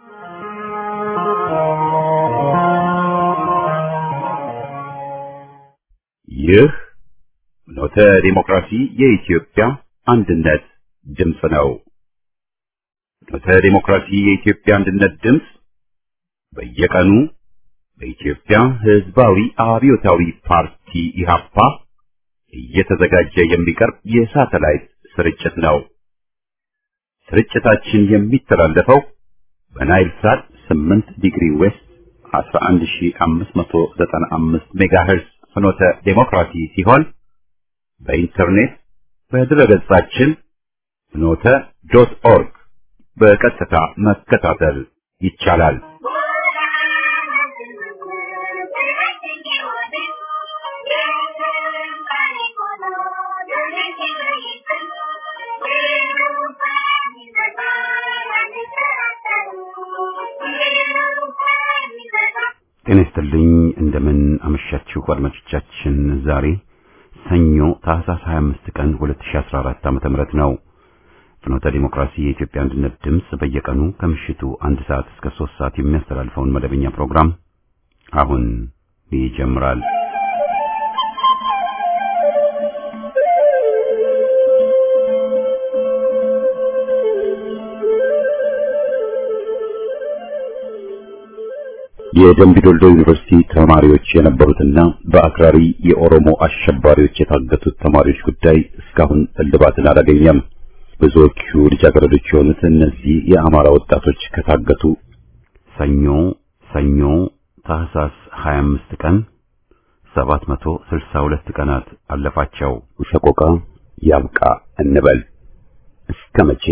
ይህ ፍኖተ ዲሞክራሲ የኢትዮጵያ አንድነት ድምፅ ነው። ፍኖተ ዲሞክራሲ የኢትዮጵያ አንድነት ድምፅ በየቀኑ በኢትዮጵያ ሕዝባዊ አብዮታዊ ፓርቲ ኢህአፓ እየተዘጋጀ የሚቀርብ የሳተላይት ስርጭት ነው። ስርጭታችን የሚተላለፈው በናይል ሳት 8 ዲግሪ ዌስት 11595 ሜጋሄርዝ ፍኖተ ዲሞክራሲ ሲሆን በኢንተርኔት በድረገጻችን ፍኖተ.ኦርግ በቀጥታ መከታተል ይቻላል። ጤና ይስጥልኝ እንደምን አመሻችሁ አድማጮቻችን። ዛሬ ሰኞ ታህሳስ 25 ቀን 2014 ዓ.ም ነው። ፍኖተ ዲሞክራሲ የኢትዮጵያ አንድነት ድምፅ በየቀኑ ከምሽቱ 1 ሰዓት እስከ 3 ሰዓት የሚያስተላልፈውን መደበኛ ፕሮግራም አሁን ይጀምራል። የደምቢዶሎ ዩኒቨርሲቲ ተማሪዎች የነበሩትና በአክራሪ የኦሮሞ አሸባሪዎች የታገቱት ተማሪዎች ጉዳይ እስካሁን እልባትን አላገኘም። ብዙዎቹ ልጃገረዶች የሆኑት እነዚህ የአማራ ወጣቶች ከታገቱ ሰኞ ታህሳስ 25 ቀን 762 ቀናት አለፋቸው። ሰቆቃ ያብቃ እንበል እስከ መቼ?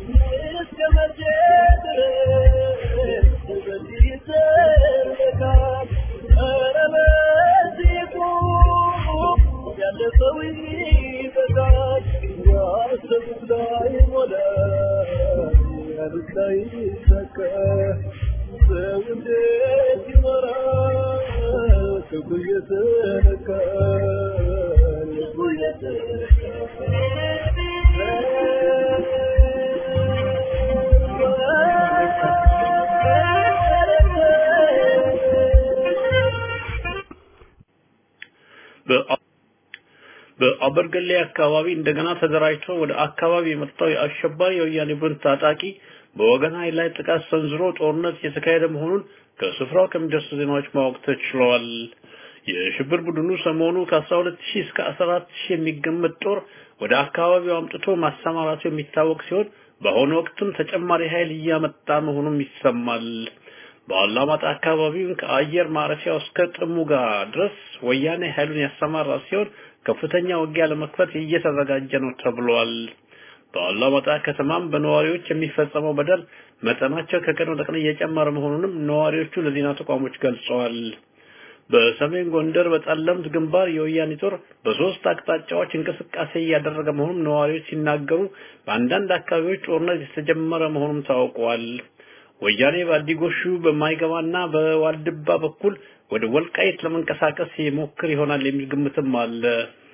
በአበርገሌ አካባቢ እንደገና ተደራጅቶ ወደ አካባቢ የመጣው የአሸባሪ የወያኔ ቡድን ታጣቂ በወገን ኃይል ላይ ጥቃት ሰንዝሮ ጦርነት የተካሄደ መሆኑን ከስፍራው ከሚደርሱ ዜናዎች ማወቅ ተችሏል። የሽብር ቡድኑ ሰሞኑ ከ12000 እስከ 14000 የሚገመት ጦር ወደ አካባቢው አምጥቶ ማሰማራቱ የሚታወቅ ሲሆን በአሁኑ ወቅትም ተጨማሪ ኃይል እያመጣ መሆኑም ይሰማል። በአላማጣ አካባቢውን ከአየር ማረፊያው እስከ ጥሙጋ ድረስ ወያኔ ኃይሉን ያሰማራ ሲሆን ከፍተኛ ውጊያ ለመክፈት እየተዘጋጀ ነው ተብሏል። በአላማጣ ከተማም በነዋሪዎች የሚፈጸመው በደል መጠናቸው ከቀን ወደ ቀን እየጨመረ መሆኑንም ነዋሪዎቹ ለዜና ተቋሞች ገልጸዋል። በሰሜን ጎንደር በጠለምት ግንባር የወያኔ ጦር በሶስት አቅጣጫዎች እንቅስቃሴ እያደረገ መሆኑን ነዋሪዎች ሲናገሩ፣ በአንዳንድ አካባቢዎች ጦርነት የተጀመረ መሆኑም ታውቋል። ወያኔ በአዲጎሹ በማይገባና በዋልድባ በኩል ወደ ወልቃይት ለመንቀሳቀስ ይሞክር ይሆናል የሚል ግምትም አለ።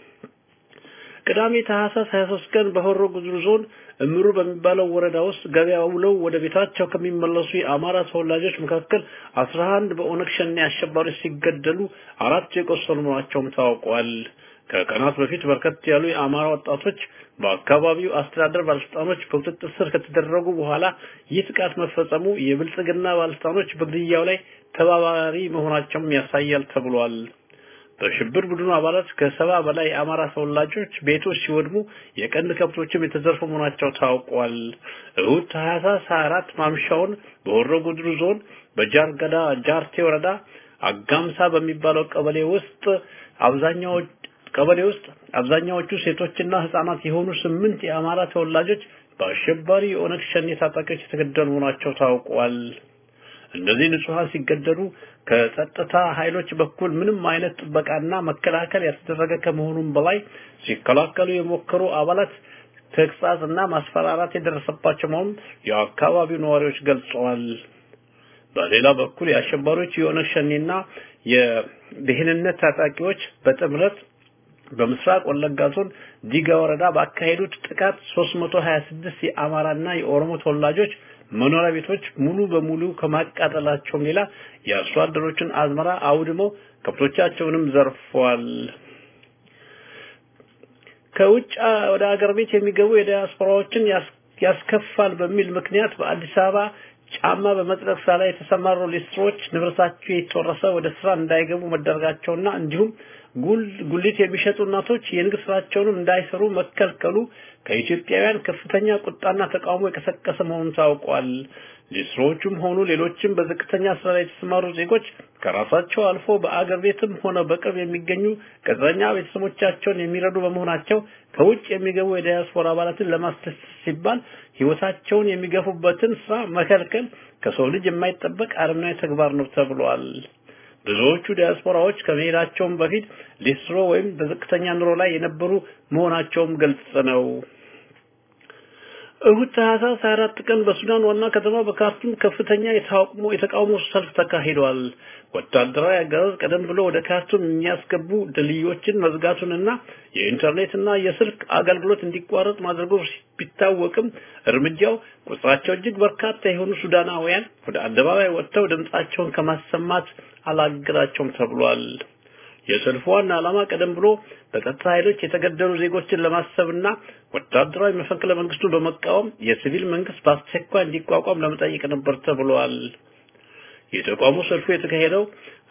ቅዳሜ ታህሳስ 23 ቀን በሆሮ ጉዱሩ ዞን እምሩ በሚባለው ወረዳ ውስጥ ገበያ ውለው ወደ ቤታቸው ከሚመለሱ የአማራ ተወላጆች መካከል 11 በኦነግ ሸኔ አሸባሪዎች ሲገደሉ 4 የቆሰሉ መሆናቸውም ታውቋል። ከቀናት በፊት በርከት ያሉ የአማራ ወጣቶች በአካባቢው አስተዳደር ባለስልጣኖች በቁጥጥር ስር ከተደረጉ በኋላ ይህ ጥቃት መፈጸሙ የብልጽግና ባለስልጣኖች በግድያው ላይ ተባባሪ መሆናቸውም ያሳያል ተብሏል። በሽብር ቡድኑ አባላት ከ70 በላይ የአማራ ተወላጆች ቤቶች ሲወድሙ የቀንድ ከብቶችም የተዘረፉ መሆናቸው ታውቋል። እሁድ ታህሳስ 24 ማምሻውን በሆሮ ጉዱሩ ዞን በጃርገዳ ጃርቴ ወረዳ አጋምሳ በሚባለው ቀበሌ ውስጥ አብዛኛዎቹ ሴቶችና ህፃናት የሆኑ 8 የአማራ ተወላጆች በአሸባሪ የኦነግ ሸኔ ታጣቂዎች የተገደሉ መሆናቸው ታውቋል። እነዚህ ንጹሃን ሲገደሉ ከጸጥታ ኃይሎች በኩል ምንም አይነት ጥበቃና መከላከል ያስደረገ ከመሆኑም በላይ ሲከላከሉ የሞከሩ አባላት ተግሳጽና ማስፈራራት የደረሰባቸው መሆኑን የአካባቢው ነዋሪዎች ገልጸዋል። በሌላ በኩል የአሸባሪዎች የኦነግ ሸኔና የደህንነት ታጣቂዎች በጥምረት በምስራቅ ወለጋ ዞን ዲጋ ወረዳ ባካሄዱት ጥቃት 326 የአማራና የኦሮሞ ተወላጆች መኖሪያ ቤቶች ሙሉ በሙሉ ከማቃጠላቸው ሌላ የአርሶ አደሮችን አዝመራ አውድመው ከብቶቻቸውንም ዘርፈዋል። ከውጭ ወደ አገር ቤት የሚገቡ የዲያስፖራዎችን ያስከፋል በሚል ምክንያት በአዲስ አበባ ጫማ በመጥረግ ስራ ላይ የተሰማሩ ሊስትሮች ንብረታቸው የተወረሰ ወደ ስራ እንዳይገቡ መደረጋቸውና እንዲሁም ጉሊት የሚሸጡ እናቶች የንግድ ስራቸውን እንዳይሰሩ መከልከሉ ከኢትዮጵያውያን ከፍተኛ ቁጣና ተቃውሞ የቀሰቀሰ መሆኑን ታውቋል። ሊስትሮቹም ሆኑ ሌሎችም በዝቅተኛ ስራ ላይ የተሰማሩ ዜጎች ከራሳቸው አልፎ በአገር ቤትም ሆነ በቅርብ የሚገኙ ቅጥረኛ ቤተሰቦቻቸውን የሚረዱ በመሆናቸው ከውጭ የሚገቡ የዲያስፖራ አባላትን ለማስደሰት ሲባል ህይወታቸውን የሚገፉበትን ስራ መከልከል ከሰው ልጅ የማይጠበቅ አረመኔያዊ ተግባር ነው ተብሏል። ብዙዎቹ ዲያስፖራዎች ከመሄዳቸውም በፊት ሊስትሮ ወይም በዝቅተኛ ኑሮ ላይ የነበሩ መሆናቸውም ግልጽ ነው። እሁድ ታህሳስ 4 ቀን በሱዳን ዋና ከተማ በካርቱም ከፍተኛ የተቃውሞ ሰልፍ ተካሂዷል። ወታደራዊ አገዛዝ ቀደም ብሎ ወደ ካርቱም የሚያስገቡ ድልድዮችን መዝጋቱንና የኢንተርኔትና የስልክ አገልግሎት እንዲቋረጥ ማድረጉ ቢታወቅም እርምጃው ቁጥራቸው እጅግ በርካታ የሆኑ ሱዳናውያን ወደ አደባባይ ወጥተው ድምጻቸውን ከማሰማት አላገዳቸውም ተብሏል። የሰልፉ ዋና ዓላማ ቀደም ብሎ በጸጥታ ኃይሎች የተገደሉ ዜጎችን ለማሰብና ወታደራዊ መፈንቅለ መንግስቱን በመቃወም የሲቪል መንግስት በአስቸኳይ እንዲቋቋም ለመጠየቅ ነበር ተብሏል። የተቃውሞ ሰልፉ የተካሄደው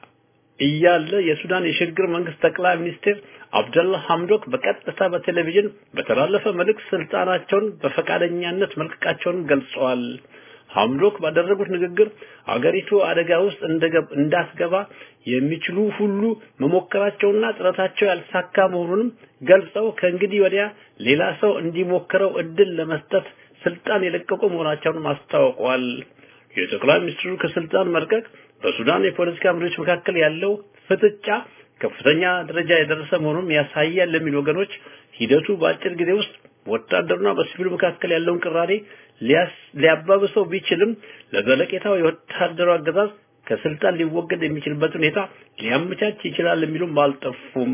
እያለ የሱዳን የሽግግር መንግስት ጠቅላይ ሚኒስትር አብደላ ሐምዶክ በቀጥታ በቴሌቪዥን በተላለፈ መልእክት ስልጣናቸውን በፈቃደኛነት መልቀቃቸውን ገልጸዋል። ሐምዶክ ባደረጉት ንግግር አገሪቱ አደጋ ውስጥ እንዳትገባ የሚችሉ ሁሉ መሞከራቸውና ጥረታቸው ያልተሳካ መሆኑንም ገልጸው ከእንግዲህ ወዲያ ሌላ ሰው እንዲሞክረው እድል ለመስጠት ስልጣን የለቀቁ መሆናቸውን አስታውቀዋል። የጠቅላይ ሚኒስትሩ ከስልጣን መልቀቅ በሱዳን የፖለቲካ መሪዎች መካከል ያለው ፍጥጫ ከፍተኛ ደረጃ የደረሰ መሆኑን ያሳያል ለሚሉ ወገኖች ሂደቱ በአጭር ጊዜ ውስጥ ወታደሩና በሲቪሉ መካከል ያለውን ቅራኔ ሊያባብሰው ቢችልም ለዘለቄታው የወታደሩ አገዛዝ ከስልጣን ሊወገድ የሚችልበት ሁኔታ ሊያመቻች ይችላል የሚሉም አልጠፉም።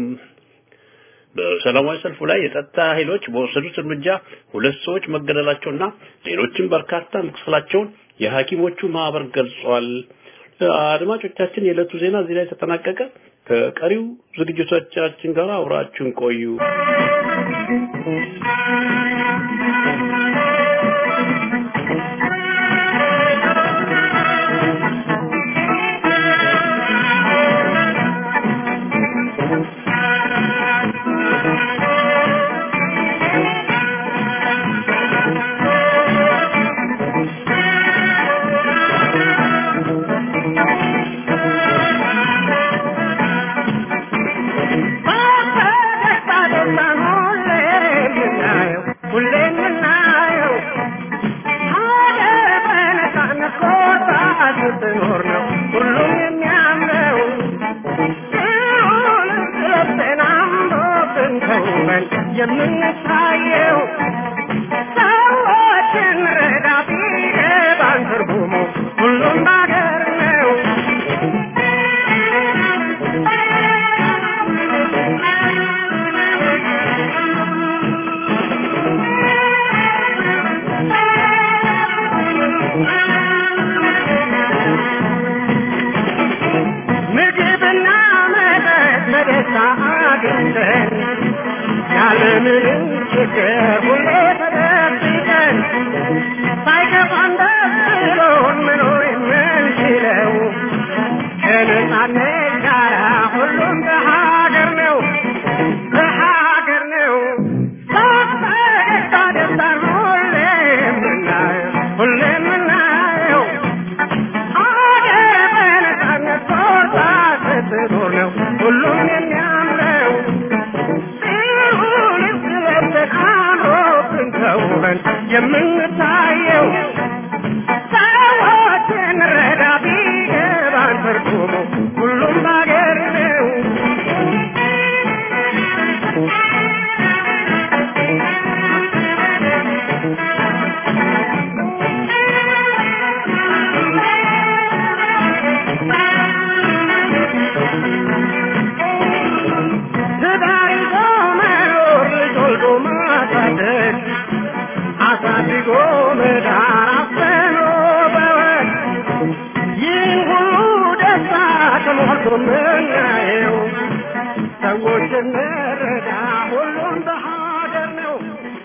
በሰላማዊ ሰልፉ ላይ የጸጥታ ኃይሎች በወሰዱት እርምጃ 2 ሰዎች መገደላቸውና ሌሎችም በርካታ መቁሰላቸውን የሐኪሞቹ ማህበር ገልጿል። አድማጮቻችን የዕለቱ ዜና እዚህ ላይ ተጠናቀቀ። ከቀሪው ዝግጅቶቻችን ጋር አብራችሁን ቆዩ። ሁሉም የሚያምረው ምናየው ሰዎች እንረዳ ሁሉም በሀገር ነው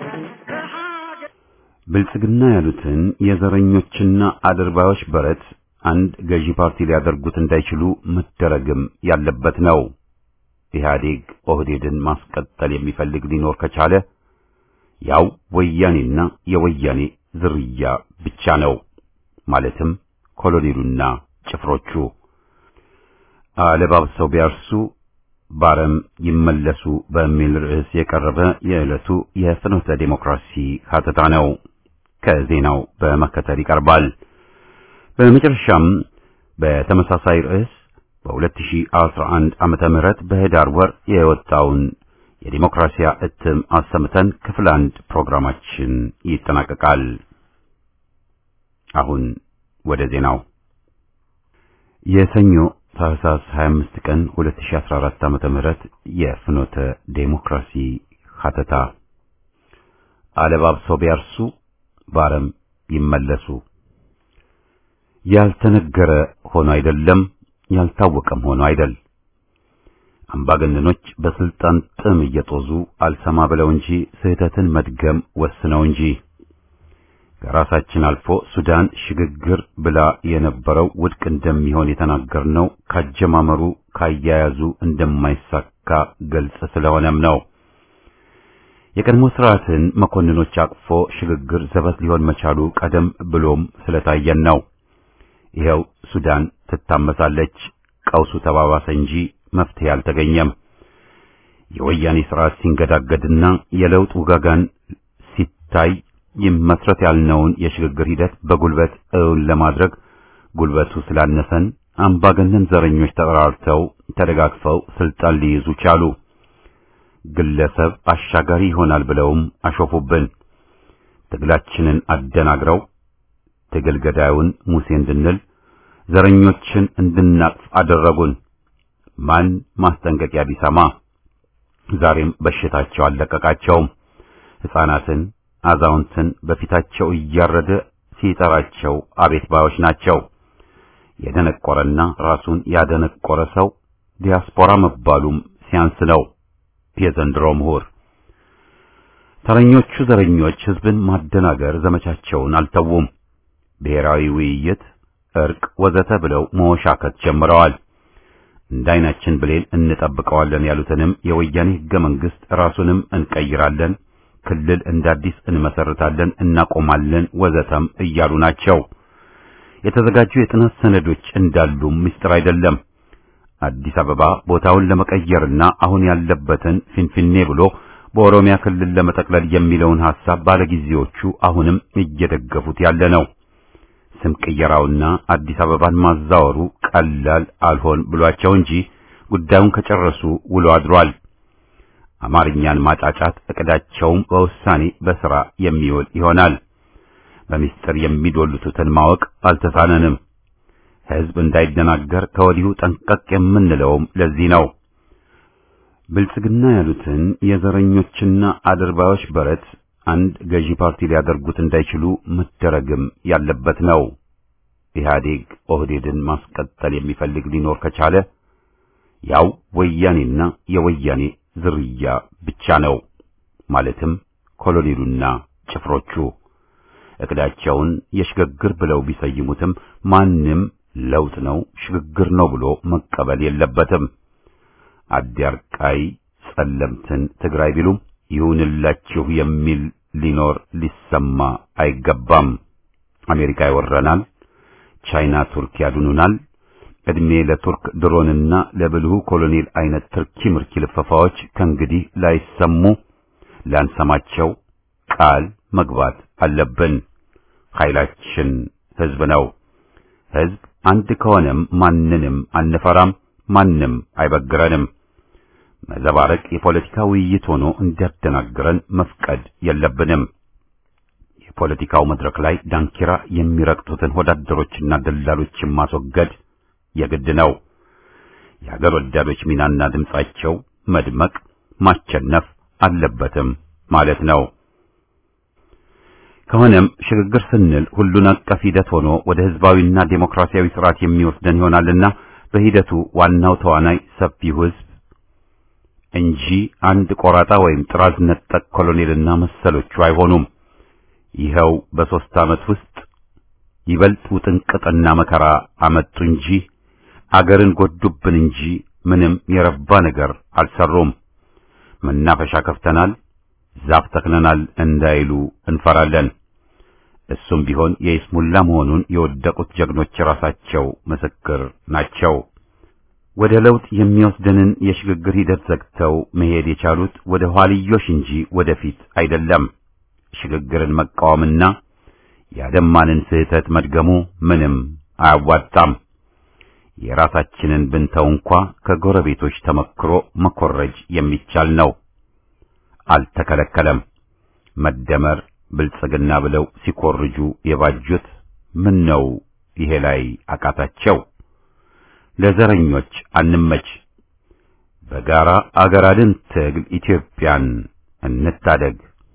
ብልጽግና ያሉትን የዘረኞችና አድርባዮች በረት አንድ ገዢ ፓርቲ ሊያደርጉት እንዳይችሉ መደረግም ያለበት ነው። ኢህአዴግ ኦህዴድን ማስቀጠል የሚፈልግ ሊኖር ከቻለ ያው ወያኔና የወያኔ ዝርያ ብቻ ነው። ማለትም ኮሎኔሉና ጭፍሮቹ አለባብሰው ቢያርሱ ባረም ይመለሱ በሚል ርዕስ የቀረበ የዕለቱ የፍኖተ ዲሞክራሲ ሀተታ ነው። ከዜናው በመከተል ይቀርባል። በመጨረሻም በተመሳሳይ ርዕስ በ2011 ዓመተ ምህረት በህዳር ወር የወጣውን የዲሞክራሲያ እትም አሰምተን ክፍል 1 ፕሮግራማችን ይጠናቀቃል። አሁን ወደ ዜናው። የሰኞ ታህሳስ 25 ቀን 2014 ዓመተ ምህረት የፍኖተ ዲሞክራሲ ሀተታ አለባብሰው ቢያርሱ ባረም ይመለሱ። ያልተነገረ ሆኖ አይደለም፣ ያልታወቀም ሆኖ አይደል። አምባገነኖች በስልጣን ጥም እየጦዙ አልሰማ ብለው እንጂ ስህተትን መድገም ወስነው እንጂ ከራሳችን አልፎ ሱዳን ሽግግር ብላ የነበረው ውድቅ እንደሚሆን የተናገርነው ካጀማመሩ ካያያዙ እንደማይሳካ ግልጽ ስለሆነም ነው። የቀድሞ ስርዓትን መኮንኖች አቅፎ ሽግግር ዘበት ሊሆን መቻሉ ቀደም ብሎም ስለታየን ነው። ይኸው ሱዳን ትታመሳለች፣ ቀውሱ ተባባሰ እንጂ መፍትሄ አልተገኘም። የወያኔ ስርዓት ሲንገዳገድና የለውጥ ውጋጋን ሲታይ ይመስረት ያልነውን የሽግግር ሂደት በጉልበት እውን ለማድረግ ጉልበቱ ስላነሰን አምባገነን ዘረኞች ተጠራርተው ተደጋግፈው ስልጣን ሊይዙ ቻሉ። ግለሰብ አሻጋሪ ይሆናል ብለውም አሾፉብን። ትግላችንን አደናግረው ትግል ገዳዩን ሙሴ እንድንል ዘረኞችን እንድናቅፍ አደረጉን። ማን ማስጠንቀቂያ ቢሰማ? ዛሬም በሽታቸው አለቀቃቸውም። ሕፃናትን አዛውንትን በፊታቸው እያረደ ሲጠራቸው አቤት ባዮች ናቸው። የደነቆረና ራሱን ያደነቆረ ሰው ዲያስፖራ መባሉም ሲያንስ ነው። የዘንድሮ ምሁር ተረኞቹ ዘረኞች ህዝብን ማደናገር ዘመቻቸውን አልተውም። ብሔራዊ ውይይት፣ እርቅ ወዘተ ብለው መወሻከት ጀምረዋል። እንዳይናችን ብሌን እንጠብቀዋለን ያሉትንም የወያኔ ህገ መንግስት ራሱንም እንቀይራለን፣ ክልል እንዳዲስ እንመሰርታለን፣ እናቆማለን ወዘተም እያሉ ናቸው። የተዘጋጁ የጥናት ሰነዶች እንዳሉ ምስጢር አይደለም። አዲስ አበባ ቦታውን ለመቀየርና አሁን ያለበትን ፊንፊኔ ብሎ በኦሮሚያ ክልል ለመጠቅለል የሚለውን ሐሳብ ባለጊዜዎቹ አሁንም እየደገፉት ያለ ነው። ስም ቅየራውና አዲስ አበባን ማዛወሩ ቀላል አልሆን ብሏቸው እንጂ ጉዳዩን ከጨረሱ ውሎ አድሯል። አማርኛን ማጫጫት እቅዳቸውም በውሳኔ በሥራ የሚውል ይሆናል። በሚስጥር የሚዶልቱትን ማወቅ አልተሳነንም። ህዝብ እንዳይደናገር ከወዲሁ ጠንቀቅ የምንለውም ለዚህ ነው። ብልጽግና ያሉትን የዘረኞችና አድርባዮች በረት አንድ ገዢ ፓርቲ ሊያደርጉት እንዳይችሉ መደረግም ያለበት ነው። ኢህአዴግ ኦህዴድን ማስቀጠል የሚፈልግ ሊኖር ከቻለ ያው ወያኔና የወያኔ ዝርያ ብቻ ነው። ማለትም ኮሎኔሉና ጭፍሮቹ እቅዳቸውን የሽግግር ብለው ቢሰይሙትም ማንም ለውጥ ነው ሽግግር ነው ብሎ መቀበል የለበትም። አዲያርቃይ ጸለምትን ትግራይ ቢሉም ይሁንላችሁ የሚል ሊኖር ሊሰማ አይገባም። አሜሪካ ይወረናል፣ ቻይና ቱርክ ያድኑናል፣ እድሜ ለቱርክ ድሮንና ለብልሁ ኮሎኔል አይነት ትርኪ ምርኪ ልፈፋዎች ከእንግዲህ ላይሰሙ ላንሰማቸው ቃል መግባት አለብን። ኃይላችን ህዝብ ነው። ህዝብ አንድ ከሆነም ማንንም አንፈራም፣ ማንም አይበግረንም። መዘባረቅ የፖለቲካ ውይይት ሆኖ እንዲያደናግረን መፍቀድ የለብንም። የፖለቲካው መድረክ ላይ ዳንኪራ የሚረግጡትን ወዳደሮችና ደላሎችን ማስወገድ የግድ ነው። የሀገር ወዳዶች ሚናና ድምጻቸው መድመቅ ማቸነፍ አለበትም ማለት ነው። ከሆነም ሽግግር ስንል ሁሉን አቀፍ ሂደት ሆኖ ወደ ህዝባዊና ዴሞክራሲያዊ ስርዓት የሚወስደን ይሆናልና በሂደቱ ዋናው ተዋናይ ሰፊው ሕዝብ እንጂ አንድ ቆራጣ ወይም ጥራዝ ነጠቅ ኮሎኔልና መሰሎቹ አይሆኑም። ይኸው በ3 ዓመት ውስጥ ይበልጥ ውጥንቅጥና መከራ አመጡ እንጂ አገርን ጎዱብን እንጂ ምንም የረባ ነገር አልሰሩም። መናፈሻ ከፍተናል፣ ዛፍ ተክለናል እንዳይሉ እንፈራለን። እሱም ቢሆን የይስሙላ መሆኑን የወደቁት ጀግኖች ራሳቸው ምስክር ናቸው። ወደ ለውጥ የሚወስደንን የሽግግር ሂደት ዘግተው መሄድ የቻሉት ወደ ኋልዮሽ እንጂ ወደፊት አይደለም። ሽግግርን መቃወምና ያደማንን ስህተት መድገሙ ምንም አያዋጣም። የራሳችንን ብንተው እንኳ ከጎረቤቶች ተመክሮ መኮረጅ የሚቻል ነው። አልተከለከለም። መደመር ብልጽግና ብለው ሲኮርጁ የባጁት ምን ነው ይሄ ላይ አቃታቸው? ለዘረኞች አንመች። በጋራ አገራድን ትግል ኢትዮጵያን እንታደግ።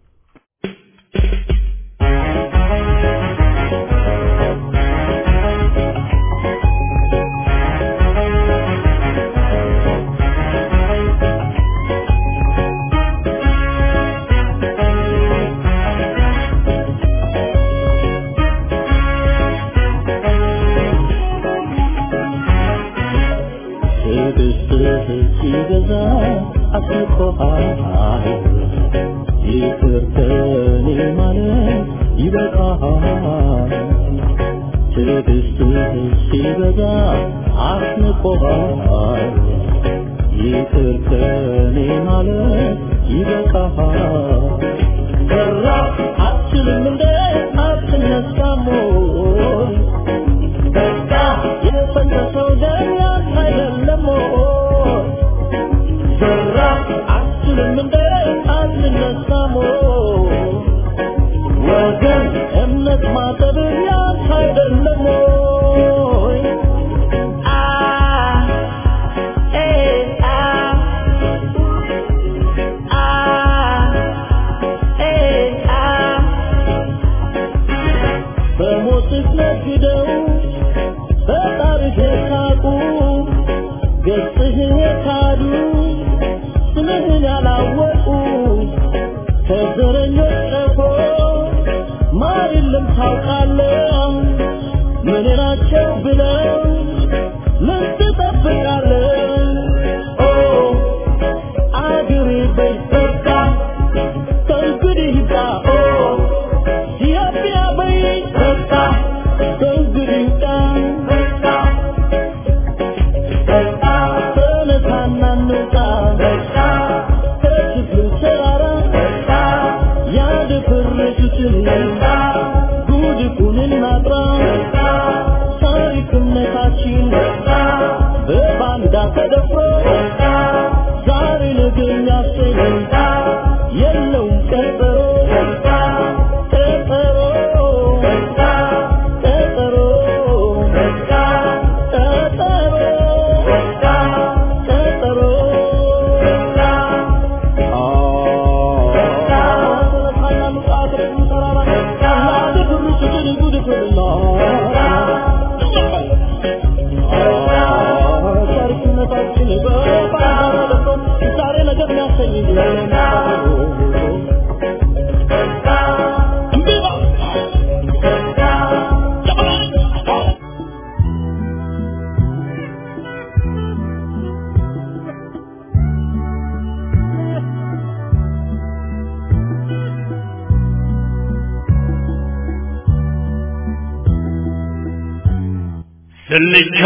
ስልቻ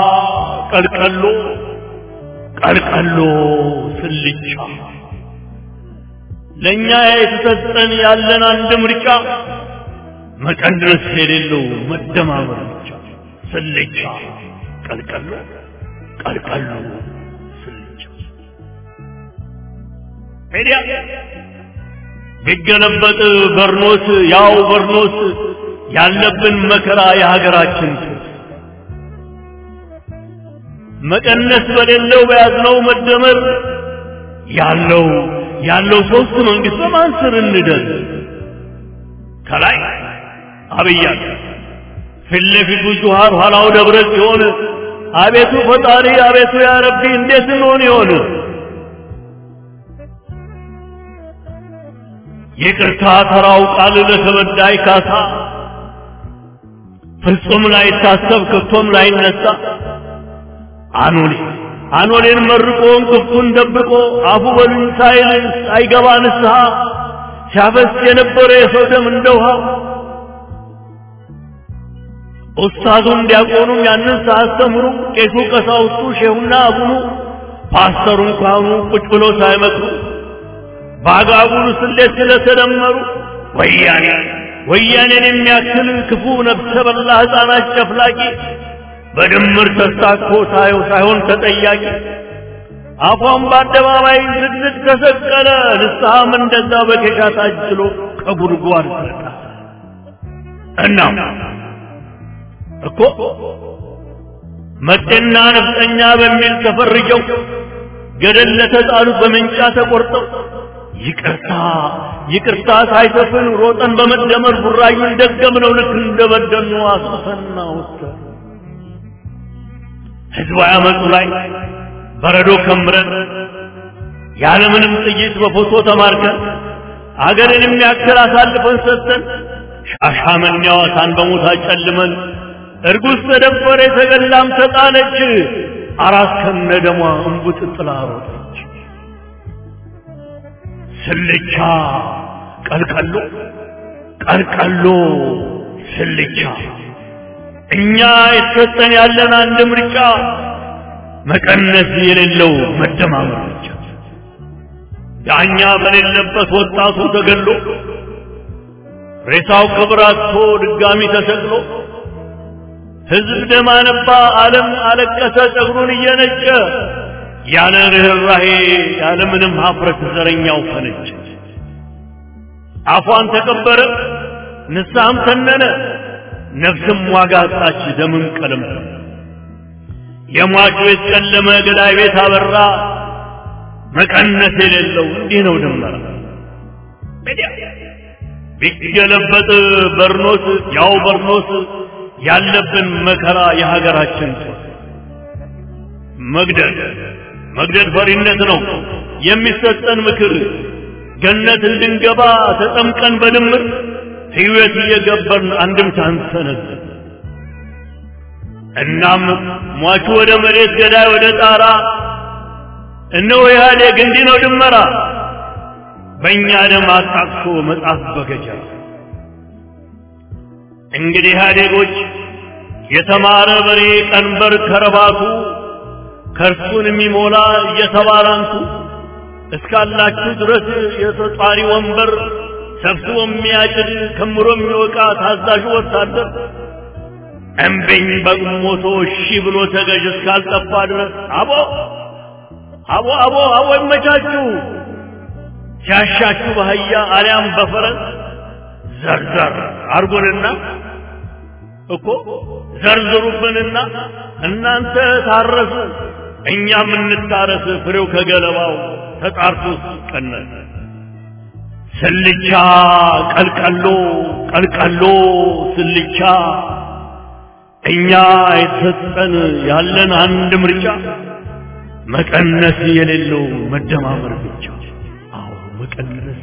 ቀልቀሎ ቀልቀሎ ስልቻ ለኛ የተሰጠን ያለን አንድ ምርጫ መቀነስ የሌለው መደማመር ብቻ። ስልቻ ቀልቀሎ ቀልቀሎ ስልቻ ሜዲያ ቢገለበጥ በርኖስ ያው በርኖስ ያለብን መከራ የሀገራችን መቀነስ በሌለው በያዝነው መደመር ያለው ሶስት መንግስት በማን ስር እንደር? ከላይ አብይ ፊት ለፊቱ ጁሃር ኋላው ደብረ ጽዮን አቤቱ ፈጣሪ አቤቱ ያ ረቢ እንዴት እንሆን ይሆን ይቅርታ ተራው ቃል ለተበዳይ ካሳ ፍጹም ላይ ታሰብ ከቶም ላይ ነሳ አኖሌን መርቆን ክፉን ደብቆ አፉ በሉኝ ሳይል አይገባ ንስሐ ሲያፈስ የነበረ የሰው ደም እንደውሃ ኡስታዙም ዲያቆኑም ያንን ሳስተምሩ ቄሱ ቀሳውስቱ ሼሁና አቡኑ ፓስተሩን ካህኑ ቁጭ ብሎ ሳይመክሩ ባጋቡሉ ስሌት ስለተደመሩ ወያኔን የሚያክል ክፉ ነፍሰ በላ ሕፃናት ጨፍላቂ በድምር ተሳክቶ ሳይሆን ተጠያቂ አፏን በአደባባይ ዝግዝግ ተሰቀለ ንስሐም እንደዛ በኬሻ ታጅሎ ከጉድጓድ ተጣ እና እኮ መጤና ነፍጠኛ በሚል ተፈርጀው ገደል ለተጣሉት በመንጫ ተቆርጠው ይቅርታ ሳይሰፍን ሮጠን በመደመር ቡራዩን ደገምነው ልክ እንደበደኑ አስፈና ወጣ ህዝባዊ አመፁ ላይ በረዶ ከምረን ያለምንም ጥይት በፎቶ ተማርከን አገርን የሚያክል አሳልፈን ሰጥተን ሻሻመኛው ሳን በሞት አጨልመን እርጉዝ ተደፈረ ተገላም ተጣለች አራስ ከነደሟ እንቡጥ ጥላ ሮጠች ስልቻ ቀልቀሎ ስልቻ እኛ የተሰጠን ያለን አንድ ምርጫ መቀነስ የሌለው መደማመር ብቻ ዳኛ በሌለበት ወጣቱ ተገሎ ሬሳው ክብራቶ ድጋሚ ተሰቅሎ ህዝብ ደም አነባ ዓለም አለቀሰ ጸጉሩን እየነጨ ያለ ርህራሄ ያለ ምንም ሀፍረት ዘረኛው ፈነጨ አፏን ተቀበረ ንስሐም ተነነ ነፍስም ዋጋ አጣች ደምም ቀለም የሟቹ የጨለመ ገዳይ ቤት አበራ መቀነስ የሌለው እንዲህ ነው ድመራ ቢገለበጥ በርኖስ ያው በርኖስ ያለብን መከራ የሀገራችን መግደል ፈሪነት ነው የሚሰጠን ምክር ገነት እንድንገባ ተጠምቀን በድምር ሕይወት እየገበርን አንድም ሳንሰነዝ እናም ሟቹ ወደ መሬት ገዳይ ወደ ጣራ እነሆ ኢህአዴግ እንዲህ ነው ድመራ በእኛ ደም አጣቅሶ መጻፍ በገጀራ እንግዲህ ኢህአዴጎች የተማረ በሬ ቀንበር ከረባቱ ከርሱን የሚሞላ እየተባላንቱ እስካላችሁ ድረስ የተጧሪ ወንበር ሰብስቦ የሚያጭድ ከምሮ የሚወቃ ታዛዡ ወታደር እምቢኝ በግሞቶ እሺ ብሎ ተገዥ እስካልጠፋ ድረስ አቦ ይመቻችሁ ሲያሻችሁ በአህያ አሊያም በፈረስ ዘርዘር አርጉንና እኮ ዘርዝሩብንና እናንተ ታረሱ እኛም እንታረስ ፍሬው ከገለባው ተጣርቶ ሲቀነስ ስልቻ ቀልቀሎ ስልቻ እኛ የተሰጠን ያለን አንድ ምርጫ መቀነስ የሌለው መደማመር ብቻ አዎ መቀነስ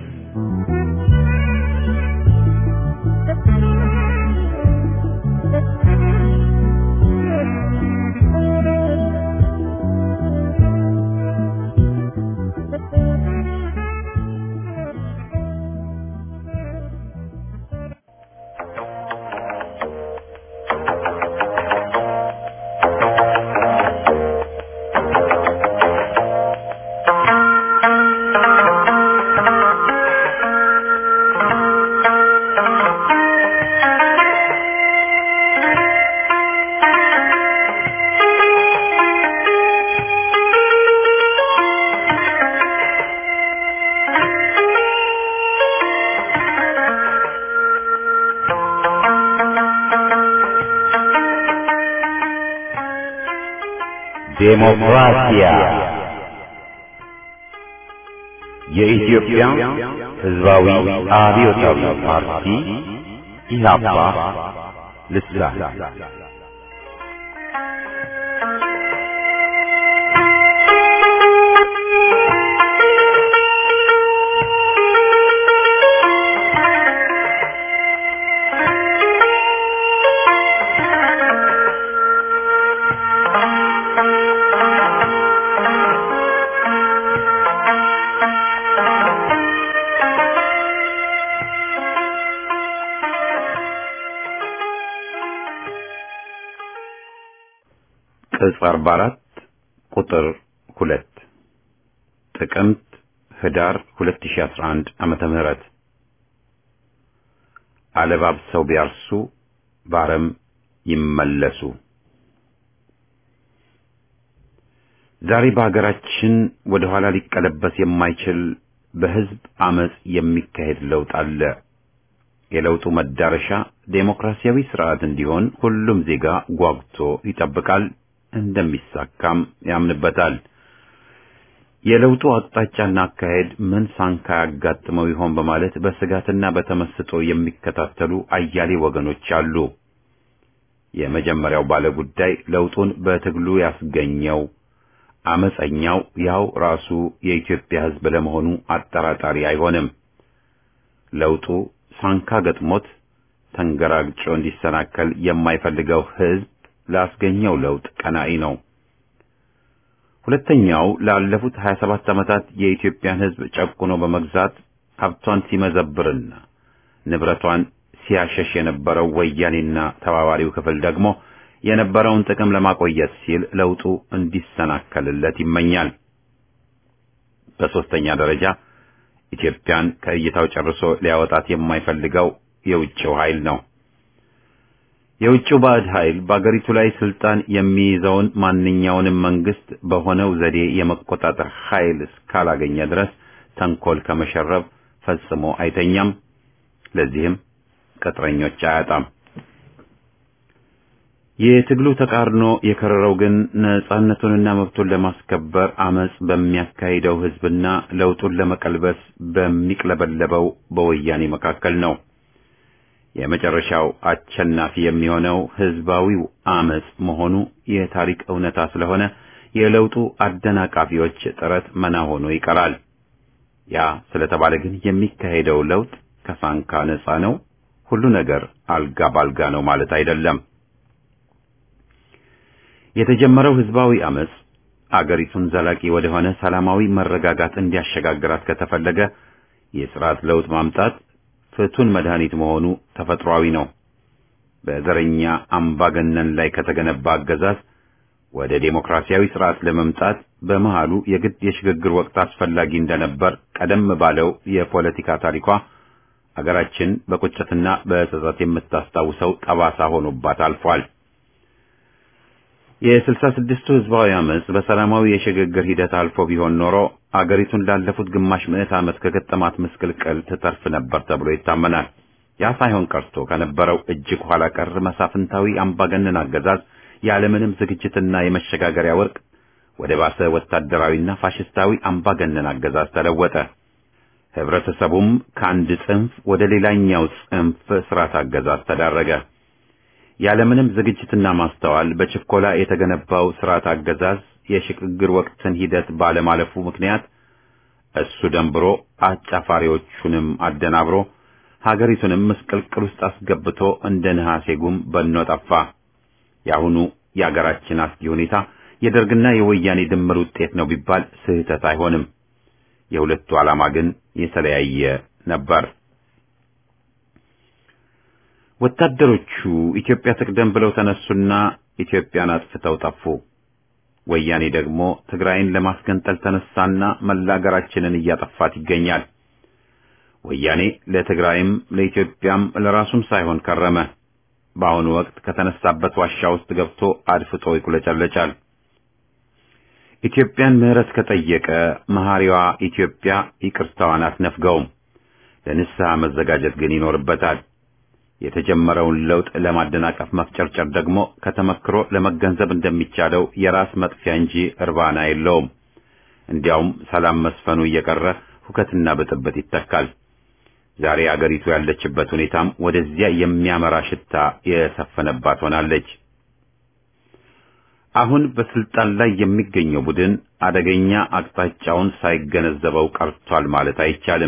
ዴሞክራሲያ የኢትዮጵያ ሕዝባዊ አብዮታዊ ፓርቲ ኢህአፓ ልሳን ቅጽ 44 ቁጥር 2 ጥቅምት ህዳር 2011 ዓመተ ምህረት አለባብሰው ቢያርሱ ባረም ይመለሱ። ዛሬ በአገራችን ወደ ኋላ ሊቀለበስ የማይችል በህዝብ አመጽ የሚካሄድ ለውጥ አለ። የለውጡ መዳረሻ ዴሞክራሲያዊ ስርዓት እንዲሆን ሁሉም ዜጋ ጓጉቶ ይጠብቃል፣ እንደሚሳካም ያምንበታል። የለውጡ አቅጣጫና አካሄድ ምን ሳንካ ያጋጥመው ይሆን በማለት በስጋትና በተመስጦ የሚከታተሉ አያሌ ወገኖች አሉ። የመጀመሪያው ባለጉዳይ ለውጡን በትግሉ ያስገኘው አመፀኛው ያው ራሱ የኢትዮጵያ ህዝብ ለመሆኑ አጠራጣሪ አይሆንም። ለውጡ ሳንካ ገጥሞት ተንገራግጮ እንዲሰናከል የማይፈልገው ህዝብ ላስገኘው ለውጥ ቀናኢ ነው። ሁለተኛው ላለፉት 27 ዓመታት የኢትዮጵያን ህዝብ ጨቁኖ በመግዛት ሀብቷን ሲመዘብርና ንብረቷን ሲያሸሽ የነበረው ወያኔና ተባባሪው ክፍል ደግሞ የነበረውን ጥቅም ለማቆየት ሲል ለውጡ እንዲሰናከልለት ይመኛል። በሶስተኛ ደረጃ ኢትዮጵያን ከእይታው ጨርሶ ሊያወጣት የማይፈልገው የውጭው ኃይል ነው። የውጭው ባዕድ ኃይል በአገሪቱ ላይ ስልጣን የሚይዘውን ማንኛውንም መንግስት በሆነው ዘዴ የመቆጣጠር ኃይል እስካላገኘ ድረስ ተንኮል ከመሸረብ ፈጽሞ አይተኛም። ለዚህም ቅጥረኞች አያጣም። የትግሉ ተቃርኖ የከረረው ግን ነጻነቱንና መብቱን ለማስከበር አመጽ በሚያካሂደው ህዝብና ለውጡን ለመቀልበስ በሚቅለበለበው በወያኔ መካከል ነው። የመጨረሻው አሸናፊ የሚሆነው ህዝባዊው አመጽ መሆኑ የታሪክ እውነታ ስለሆነ የለውጡ አደናቃፊዎች ጥረት መና ሆኖ ይቀራል። ያ ስለተባለ ግን የሚካሄደው ለውጥ ከሳንካ ነጻ ነው፣ ሁሉ ነገር አልጋ ባልጋ ነው ማለት አይደለም። የተጀመረው ህዝባዊ አመጽ አገሪቱን ዘላቂ ወደሆነ ሰላማዊ መረጋጋት እንዲያሸጋግራት ከተፈለገ የሥርዓት ለውጥ ማምጣት ፍቱን መድኃኒት መሆኑ ተፈጥሯዊ ነው። በዘረኛ አምባገነን ላይ ከተገነባ አገዛዝ ወደ ዴሞክራሲያዊ ስርዓት ለመምጣት በመሃሉ የግድ የሽግግር ወቅት አስፈላጊ እንደነበር ቀደም ባለው የፖለቲካ ታሪኳ አገራችን በቁጭትና በጸጸት የምታስታውሰው ጠባሳ ሆኖባት አልፏል። የ66ቱ ህዝባዊ አመጽ በሰላማዊ የሽግግር ሂደት አልፎ ቢሆን ኖሮ አገሪቱን ላለፉት ግማሽ ምዕት ዓመት ከገጠማት ምስቅልቅል ትተርፍ ነበር ተብሎ ይታመናል። ያ ሳይሆን ቀርቶ ከነበረው እጅግ ኋላ ቀር መሳፍንታዊ አምባገነን አገዛዝ ያለምንም ዝግጅትና የመሸጋገሪያ ወርቅ ወደ ባሰ ወታደራዊና ፋሽስታዊ አምባገነን አገዛዝ ተለወጠ። ህብረተሰቡም ከአንድ ጽንፍ ወደ ሌላኛው ጽንፍ ስርዓት አገዛዝ ተዳረገ። ያለምንም ዝግጅትና ማስተዋል በችኮላ የተገነባው ስርዓት አገዛዝ የሽግግር ወቅትን ሂደት ባለማለፉ ምክንያት እሱ ደንብሮ አጫፋሪዎቹንም አደናብሮ ሀገሪቱንም ምስቅልቅል ውስጥ አስገብቶ እንደ ነሐሴ ጉም በኖ ጠፋ። ያሁኑ የአገራችን አስጊ ሁኔታ የደርግና የወያኔ ድምር ውጤት ነው ቢባል ስህተት አይሆንም። የሁለቱ ዓላማ ግን የተለያየ ነበር። ወታደሮቹ ኢትዮጵያ ትቅደም ብለው ተነሱና ኢትዮጵያን አጥፍተው ጠፉ። ወያኔ ደግሞ ትግራይን ለማስገንጠል ተነሳና መላ አገራችንን እያጠፋት ይገኛል። ወያኔ ለትግራይም ለኢትዮጵያም ለራሱም ሳይሆን ከረመ። በአሁኑ ወቅት ከተነሳበት ዋሻ ውስጥ ገብቶ አድፍጦ ይቁለጨለጫል። ኢትዮጵያን ምህረት ከጠየቀ መሐሪዋ ኢትዮጵያ ይቅርታዋን አትነፍገውም። ለንስሐ መዘጋጀት ግን ይኖርበታል። የተጀመረውን ለውጥ ለማደናቀፍ መፍጨርጨር ደግሞ ከተመክሮ ለመገንዘብ እንደሚቻለው የራስ መጥፊያ እንጂ እርባና የለውም። እንዲያውም ሰላም መስፈኑ እየቀረ ሁከትና ብጥብጥ ይተካል። ዛሬ አገሪቱ ያለችበት ሁኔታም ወደዚያ የሚያመራ ሽታ የሰፈነባት ሆናለች። አሁን በስልጣን ላይ የሚገኘው ቡድን አደገኛ አቅጣጫውን ሳይገነዘበው ቀርቷል ማለት አይቻልም።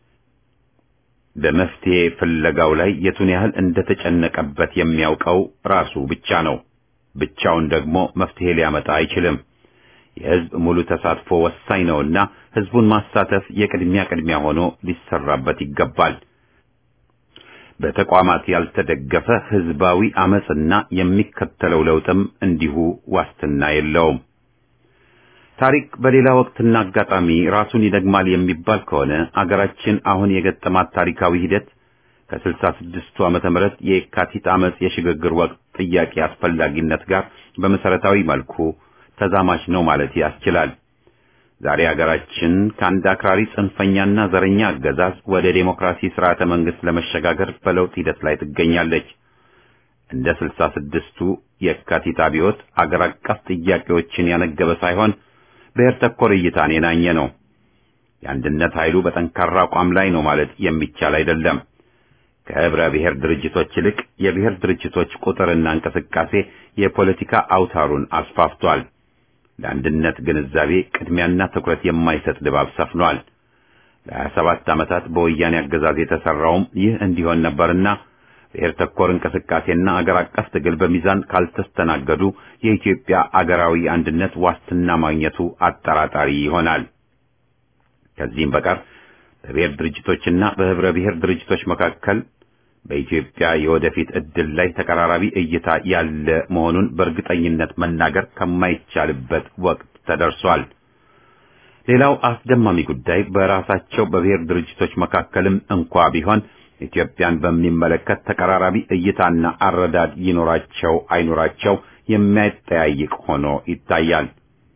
በመፍትሄ ፍለጋው ላይ የቱን ያህል እንደተጨነቀበት የሚያውቀው ራሱ ብቻ ነው። ብቻውን ደግሞ መፍትሄ ሊያመጣ አይችልም። የህዝብ ሙሉ ተሳትፎ ወሳኝ ነውና ህዝቡን ማሳተፍ የቅድሚያ ሆኖ ሊሰራበት ይገባል። በተቋማት ያልተደገፈ ህዝባዊ አመጽና የሚከተለው ለውጥም እንዲሁ ዋስትና የለውም። ታሪክ በሌላ ወቅትና አጋጣሚ ራሱን ይደግማል የሚባል ከሆነ አገራችን አሁን የገጠማት ታሪካዊ ሂደት ከ66ቱ ዓመተ ምህረት የካቲት አመጽ የሽግግር ወቅት ጥያቄ አስፈላጊነት ጋር በመሰረታዊ መልኩ ተዛማች ነው ማለት ያስችላል። ዛሬ አገራችን ከአንድ አክራሪ ጽንፈኛና ዘረኛ አገዛዝ ወደ ዴሞክራሲ ስርዓተ መንግስት ለመሸጋገር በለውጥ ሂደት ላይ ትገኛለች። እንደ 66ቱ የካቲት አብዮት አገር አቀፍ ጥያቄዎችን ያነገበ ሳይሆን ብሔር ተኮር እይታን የናኘ ነው። የአንድነት ኃይሉ በጠንካራ አቋም ላይ ነው ማለት የሚቻል አይደለም። ከህብረ ብሔር ድርጅቶች ይልቅ የብሔር ድርጅቶች ቁጥርና እንቅስቃሴ የፖለቲካ አውታሩን አስፋፍቷል። ለአንድነት ግንዛቤ ቅድሚያና ትኩረት የማይሰጥ ድባብ ሰፍኗል። ለ27 ዓመታት በወያኔ አገዛዝ የተሰራውም ይህ እንዲሆን ነበርና ብሔር ተኮር እንቅስቃሴና አገር አቀፍ ትግል በሚዛን ካልተስተናገዱ የኢትዮጵያ አገራዊ አንድነት ዋስትና ማግኘቱ አጠራጣሪ ይሆናል። ከዚህም በቀር በብሔር ድርጅቶችና በህብረ ብሔር ድርጅቶች መካከል በኢትዮጵያ የወደፊት ዕድል ላይ ተቀራራቢ እይታ ያለ መሆኑን በእርግጠኝነት መናገር ከማይቻልበት ወቅት ተደርሷል። ሌላው አስደማሚ ጉዳይ በራሳቸው በብሔር ድርጅቶች መካከልም እንኳ ቢሆን ኢትዮጵያን በሚመለከት ተቀራራቢ እይታና አረዳድ ይኖራቸው አይኖራቸው የሚያጠያይቅ ሆኖ ይታያል።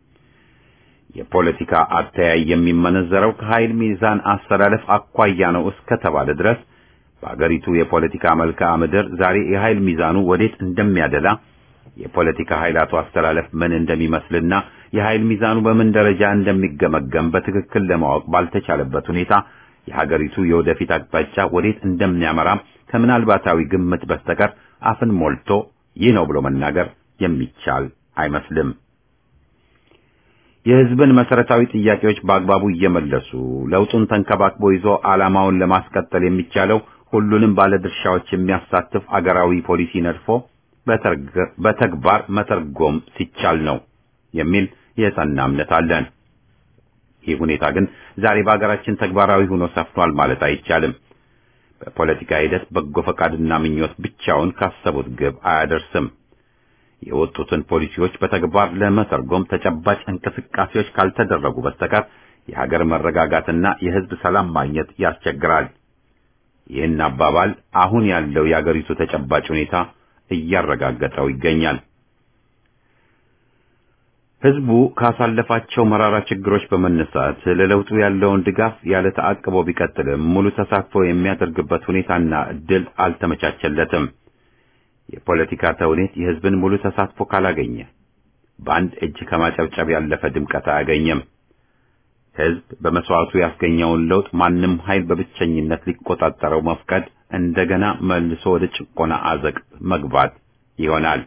የፖለቲካ አተያይ የሚመነዘረው ከኃይል ሚዛን አስተላለፍ አኳያ ነው እስከተባለ ድረስ በአገሪቱ የፖለቲካ መልክዓ ምድር ዛሬ የኃይል ሚዛኑ ወዴት እንደሚያደላ የፖለቲካ ኃይላቱ አስተላለፍ ምን እንደሚመስልና የኃይል ሚዛኑ በምን ደረጃ እንደሚገመገም በትክክል ለማወቅ ባልተቻለበት ሁኔታ የሀገሪቱ የወደፊት አቅጣጫ ወዴት እንደሚያመራ ከምናልባታዊ ግምት በስተቀር አፍን ሞልቶ ይህ ነው ብሎ መናገር የሚቻል አይመስልም። የህዝብን መሰረታዊ ጥያቄዎች በአግባቡ እየመለሱ ለውጡን ተንከባክቦ ይዞ ዓላማውን ለማስቀጠል የሚቻለው ሁሉንም ባለድርሻዎች የሚያሳትፍ አገራዊ ፖሊሲ ነድፎ በተግባር መተርጎም ሲቻል ነው የሚል የጸና እምነት አለን። ይህ ሁኔታ ግን ዛሬ በአገራችን ተግባራዊ ሆኖ ሰፍኗል ማለት አይቻልም። በፖለቲካ ሂደት በጎ ፈቃድና ምኞት ብቻውን ካሰቡት ግብ አያደርስም። የወጡትን ፖሊሲዎች በተግባር ለመተርጎም ተጨባጭ እንቅስቃሴዎች ካልተደረጉ በስተቀር የሀገር መረጋጋትና የህዝብ ሰላም ማግኘት ያስቸግራል። ይህን አባባል አሁን ያለው የአገሪቱ ተጨባጭ ሁኔታ እያረጋገጠው ይገኛል። ህዝቡ ካሳለፋቸው መራራ ችግሮች በመነሳት ለለውጡ ያለውን ድጋፍ ያለ ተአቅቦ ቢቀጥልም ሙሉ ተሳትፎ የሚያደርግበት ሁኔታና እድል አልተመቻቸለትም። የፖለቲካ ተውኔት የህዝብን ሙሉ ተሳትፎ ካላገኘ በአንድ እጅ ከማጨብጨብ ያለፈ ድምቀት አያገኝም። ህዝብ በመስዋዕቱ ያስገኘውን ለውጥ ማንም ኃይል በብቸኝነት ሊቆጣጠረው መፍቀድ እንደገና መልሶ ወደ ጭቆና አዘቅት መግባት ይሆናል።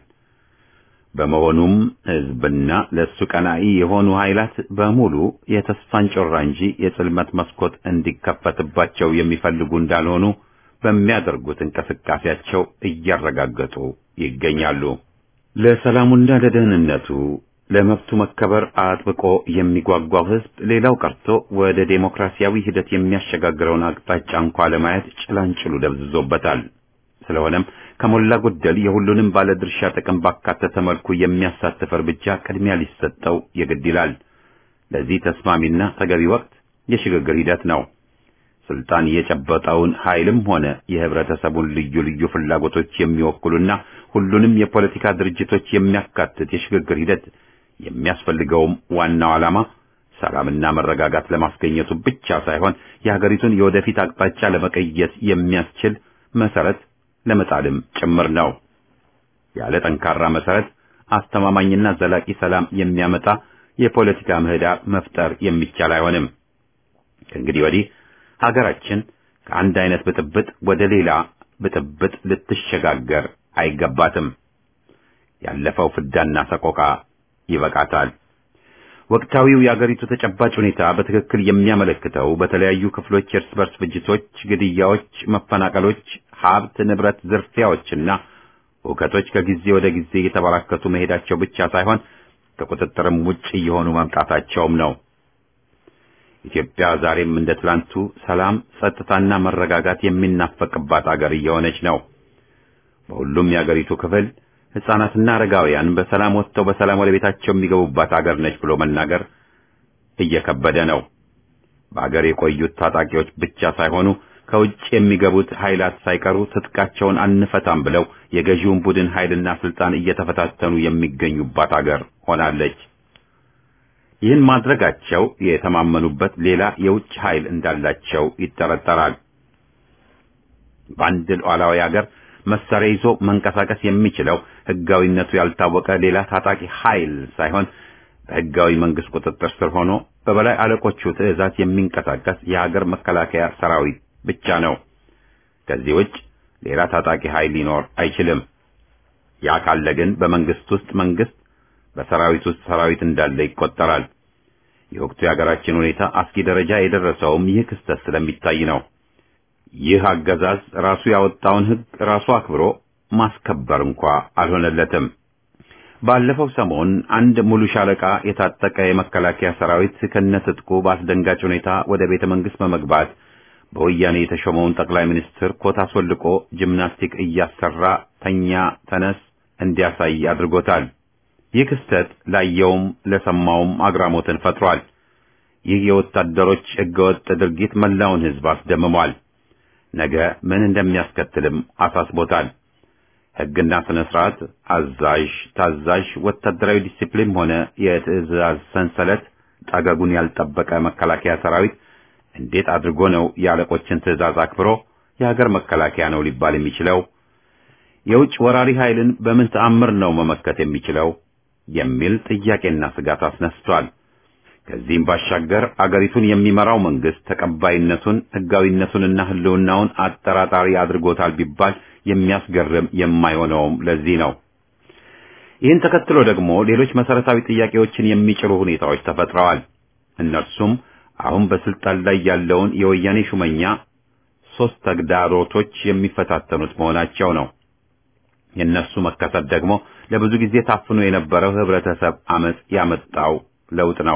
በመሆኑም ህዝብና ለሱ ቀናኢ የሆኑ ኃይላት በሙሉ የተስፋን ጮራ እንጂ የጽልመት መስኮት እንዲከፈትባቸው የሚፈልጉ እንዳልሆኑ በሚያደርጉት እንቅስቃሴያቸው እያረጋገጡ ይገኛሉ። ለሰላሙና ለደህንነቱ ለመብቱ መከበር አጥብቆ የሚጓጓው ህዝብ ሌላው ቀርቶ ወደ ዴሞክራሲያዊ ሂደት የሚያሸጋግረውን አቅጣጫ እንኳን ለማየት ጭላንጭሉ ደብዝዞበታል። ስለሆነም ከሞላ ጎደል የሁሉንም ባለድርሻ ጥቅም ባካተተ መልኩ የሚያሳትፍ እርምጃ ቅድሚያ ሊሰጠው የግድ ይላል። ለዚህ ተስማሚና ተገቢ ወቅት የሽግግር ሂደት ነው። ስልጣን የጨበጠውን ኃይልም ሆነ የህብረተሰቡን ልዩ ልዩ ፍላጎቶች የሚወክሉና ሁሉንም የፖለቲካ ድርጅቶች የሚያካትት የሽግግር ሂደት የሚያስፈልገውም ዋናው ዓላማ ሰላምና መረጋጋት ለማስገኘቱ ብቻ ሳይሆን የሀገሪቱን የወደፊት አቅጣጫ ለመቀየስ የሚያስችል መሰረት ለመጣልም ጭምር ነው። ያለ ጠንካራ መሰረት አስተማማኝና ዘላቂ ሰላም የሚያመጣ የፖለቲካ ምህዳር መፍጠር የሚቻል አይሆንም። ከእንግዲህ ወዲህ ሀገራችን ከአንድ አይነት ብጥብጥ ወደ ሌላ ብጥብጥ ልትሸጋገር አይገባትም። ያለፈው ፍዳና ሰቆቃ ይበቃታል። ወቅታዊው የአገሪቱ ተጨባጭ ሁኔታ በትክክል የሚያመለክተው በተለያዩ ክፍሎች የእርስ በርስ ፍጅቶች፣ ግድያዎች፣ መፈናቀሎች፣ ሀብት ንብረት ዝርፊያዎችና ሁከቶች ከጊዜ ወደ ጊዜ እየተበራከቱ መሄዳቸው ብቻ ሳይሆን ከቁጥጥርም ውጭ የሆኑ መምጣታቸውም ነው። ኢትዮጵያ ዛሬም እንደ ትላንቱ ሰላም፣ ጸጥታና መረጋጋት የሚናፈቅባት አገር እየሆነች ነው። በሁሉም የአገሪቱ ክፍል ሕፃናትና አረጋውያን በሰላም ወጥተው በሰላም ወደ ቤታቸው የሚገቡባት አገር ነች ብሎ መናገር እየከበደ ነው። በአገር የቆዩት ታጣቂዎች ብቻ ሳይሆኑ ከውጭ የሚገቡት ኃይላት ሳይቀሩ ትጥቃቸውን አንፈታም ብለው የገዢውን ቡድን ኃይልና ስልጣን እየተፈታተኑ የሚገኙባት አገር ሆናለች። ይህን ማድረጋቸው የተማመኑበት ሌላ የውጭ ኃይል እንዳላቸው ይጠረጠራል። በአንድ ሉዓላዊ አገር መሳሪያ ይዞ መንቀሳቀስ የሚችለው ሕጋዊነቱ ያልታወቀ ሌላ ታጣቂ ኃይል ሳይሆን በሕጋዊ መንግስት ቁጥጥር ስር ሆኖ በበላይ አለቆቹ ትዕዛዝ የሚንቀሳቀስ የሀገር መከላከያ ሰራዊት ብቻ ነው። ከዚህ ውጭ ሌላ ታጣቂ ኃይል ሊኖር አይችልም። ያ ካለ ግን በመንግስት ውስጥ መንግስት፣ በሰራዊት ውስጥ ሰራዊት እንዳለ ይቆጠራል። የወቅቱ የሀገራችን ሁኔታ አስጊ ደረጃ የደረሰውም ይህ ክስተት ስለሚታይ ነው። ይህ አገዛዝ ራሱ ያወጣውን ሕግ ራሱ አክብሮ ማስከበር እንኳ አልሆነለትም። ባለፈው ሰሞን አንድ ሙሉ ሻለቃ የታጠቀ የመከላከያ ሰራዊት ከነትጥቁ በአስደንጋጭ ሁኔታ ወደ ቤተ መንግስት በመግባት በወያኔ የተሾመውን ጠቅላይ ሚኒስትር ኮት አስወልቆ ጂምናስቲክ እያሰራ ተኛ ተነስ እንዲያሳይ አድርጎታል። ይህ ክስተት ላየውም ለሰማውም አግራሞትን ፈጥሯል። ይህ የወታደሮች ሕገወጥ ድርጊት መላውን ሕዝብ አስደምሟል። ነገ ምን እንደሚያስከትልም አሳስቦታል። ሕግና ስነ ስርዓት፣ አዛዥ ታዛዥ፣ ወታደራዊ ዲሲፕሊን ሆነ የትዕዛዝ ሰንሰለት ጠገጉን ያልጠበቀ መከላከያ ሰራዊት እንዴት አድርጎ ነው የአለቆችን ትዕዛዝ አክብሮ የሀገር መከላከያ ነው ሊባል የሚችለው? የውጭ ወራሪ ኃይልን በምን ተአምር ነው መመከት የሚችለው የሚል ጥያቄና ስጋት አስነስቷል። ከዚህም ባሻገር አገሪቱን የሚመራው መንግስት ተቀባይነቱን፣ ሕጋዊነቱንና ህልውናውን አጠራጣሪ አድርጎታል ቢባል የሚያስገርም የማይሆነውም ለዚህ ነው። ይህን ተከትሎ ደግሞ ሌሎች መሰረታዊ ጥያቄዎችን የሚጭሩ ሁኔታዎች ተፈጥረዋል። እነርሱም አሁን በስልጣን ላይ ያለውን የወያኔ ሹመኛ ሶስት ተግዳሮቶች የሚፈታተኑት መሆናቸው ነው። የነሱ መከሰት ደግሞ ለብዙ ጊዜ ታፍኖ የነበረው ህብረተሰብ አመጽ ያመጣው ለውጥ ነው።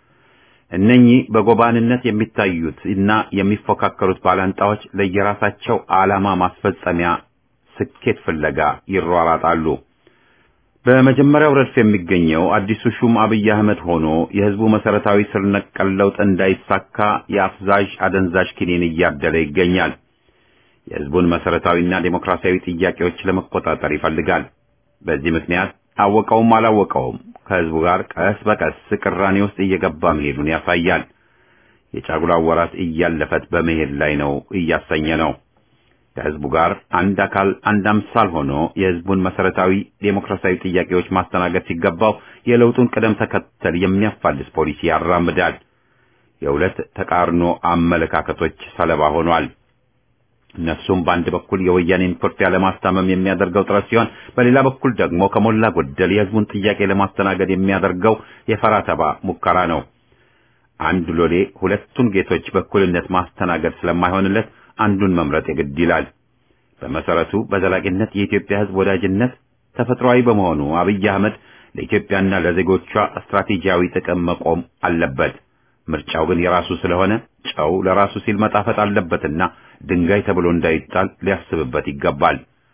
እነኚህ በጎባንነት የሚታዩት እና የሚፎካከሩት ባላንጣዎች ለየራሳቸው ዓላማ ማስፈጸሚያ ስኬት ፍለጋ ይሯራጣሉ። በመጀመሪያው ረድፍ የሚገኘው አዲሱ ሹም አብይ አህመድ ሆኖ የህዝቡ መሰረታዊ ስር ነቀል ለውጥ እንዳይሳካ የአፍዛዥ አደንዛዥ ኪኒን እያደለ ይገኛል። የህዝቡን መሰረታዊና ዴሞክራሲያዊ ጥያቄዎች ለመቆጣጠር ይፈልጋል። በዚህ ምክንያት አወቀውም አላወቀውም ከህዝቡ ጋር ቀስ በቀስ ቅራኔ ውስጥ እየገባ መሄዱን ያሳያል። የጫጉላ ወራት እያለፈት በመሄድ ላይ ነው እያሰኘ ነው። ከህዝቡ ጋር አንድ አካል አንድ አምሳል ሆኖ የህዝቡን መሰረታዊ ዴሞክራሲያዊ ጥያቄዎች ማስተናገድ ሲገባው የለውጡን ቅደም ተከተል የሚያፋልስ ፖሊሲ ያራምዳል። የሁለት ተቃርኖ አመለካከቶች ሰለባ ሆኗል። እነሱም በአንድ በኩል የወያኔን ኩርፊያ ለማስታመም የሚያደርገው ጥረት ሲሆን፣ በሌላ በኩል ደግሞ ከሞላ ጎደል የህዝቡን ጥያቄ ለማስተናገድ የሚያደርገው የፈራተባ ሙከራ ነው። አንድ ሎሌ ሁለቱን ጌቶች በኩልነት ማስተናገድ ስለማይሆንለት አንዱን መምረጥ የግድ ይላል። በመሰረቱ በዘላቂነት የኢትዮጵያ ህዝብ ወዳጅነት ተፈጥሯዊ በመሆኑ አብይ አህመድ ለኢትዮጵያና ለዜጎቿ ስትራቴጂያዊ ጥቅም መቆም አለበት። ምርጫው ግን የራሱ ስለሆነ ጨው ለራሱ ሲል መጣፈጥ አለበትና ድንጋይ ተብሎ እንዳይጣል ሊያስብበት ይገባል።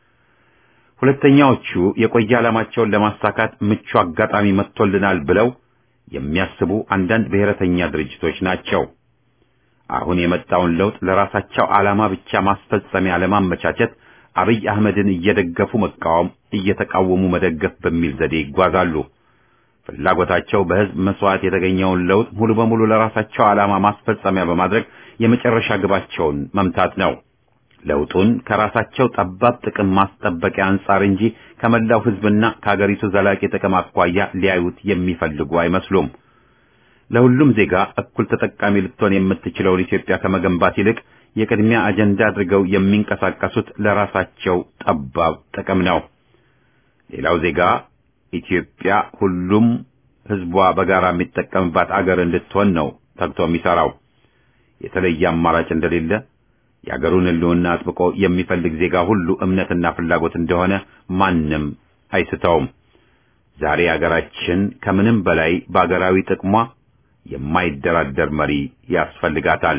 ሁለተኛዎቹ የቆየ ዓላማቸውን ለማሳካት ምቹ አጋጣሚ መጥቶልናል ብለው የሚያስቡ አንዳንድ ብሔረተኛ ድርጅቶች ናቸው። አሁን የመጣውን ለውጥ ለራሳቸው ዓላማ ብቻ ማስፈጸሚያ ለማመቻቸት አብይ አህመድን እየደገፉ መቃወም፣ እየተቃወሙ መደገፍ በሚል ዘዴ ይጓዛሉ። ፍላጎታቸው በህዝብ መስዋዕት የተገኘውን ለውጥ ሙሉ በሙሉ ለራሳቸው ዓላማ ማስፈጸሚያ በማድረግ የመጨረሻ ግባቸውን መምታት ነው። ለውጡን ከራሳቸው ጠባብ ጥቅም ማስጠበቂያ አንጻር እንጂ ከመላው ህዝብና ከሀገሪቱ ዘላቂ ጥቅም አኳያ ሊያዩት የሚፈልጉ አይመስሉም። ለሁሉም ዜጋ እኩል ተጠቃሚ ልትሆን የምትችለውን ኢትዮጵያ ከመገንባት ይልቅ የቅድሚያ አጀንዳ አድርገው የሚንቀሳቀሱት ለራሳቸው ጠባብ ጥቅም ነው። ሌላው ዜጋ ኢትዮጵያ ሁሉም ህዝቧ በጋራ የሚጠቀምባት አገር እንድትሆን ነው ተግቶ የሚሰራው። የተለየ አማራጭ እንደሌለ የአገሩን ህልውና አጥብቆ የሚፈልግ ዜጋ ሁሉ እምነትና ፍላጎት እንደሆነ ማንም አይስተውም። ዛሬ አገራችን ከምንም በላይ በአገራዊ ጥቅሟ የማይደራደር መሪ ያስፈልጋታል።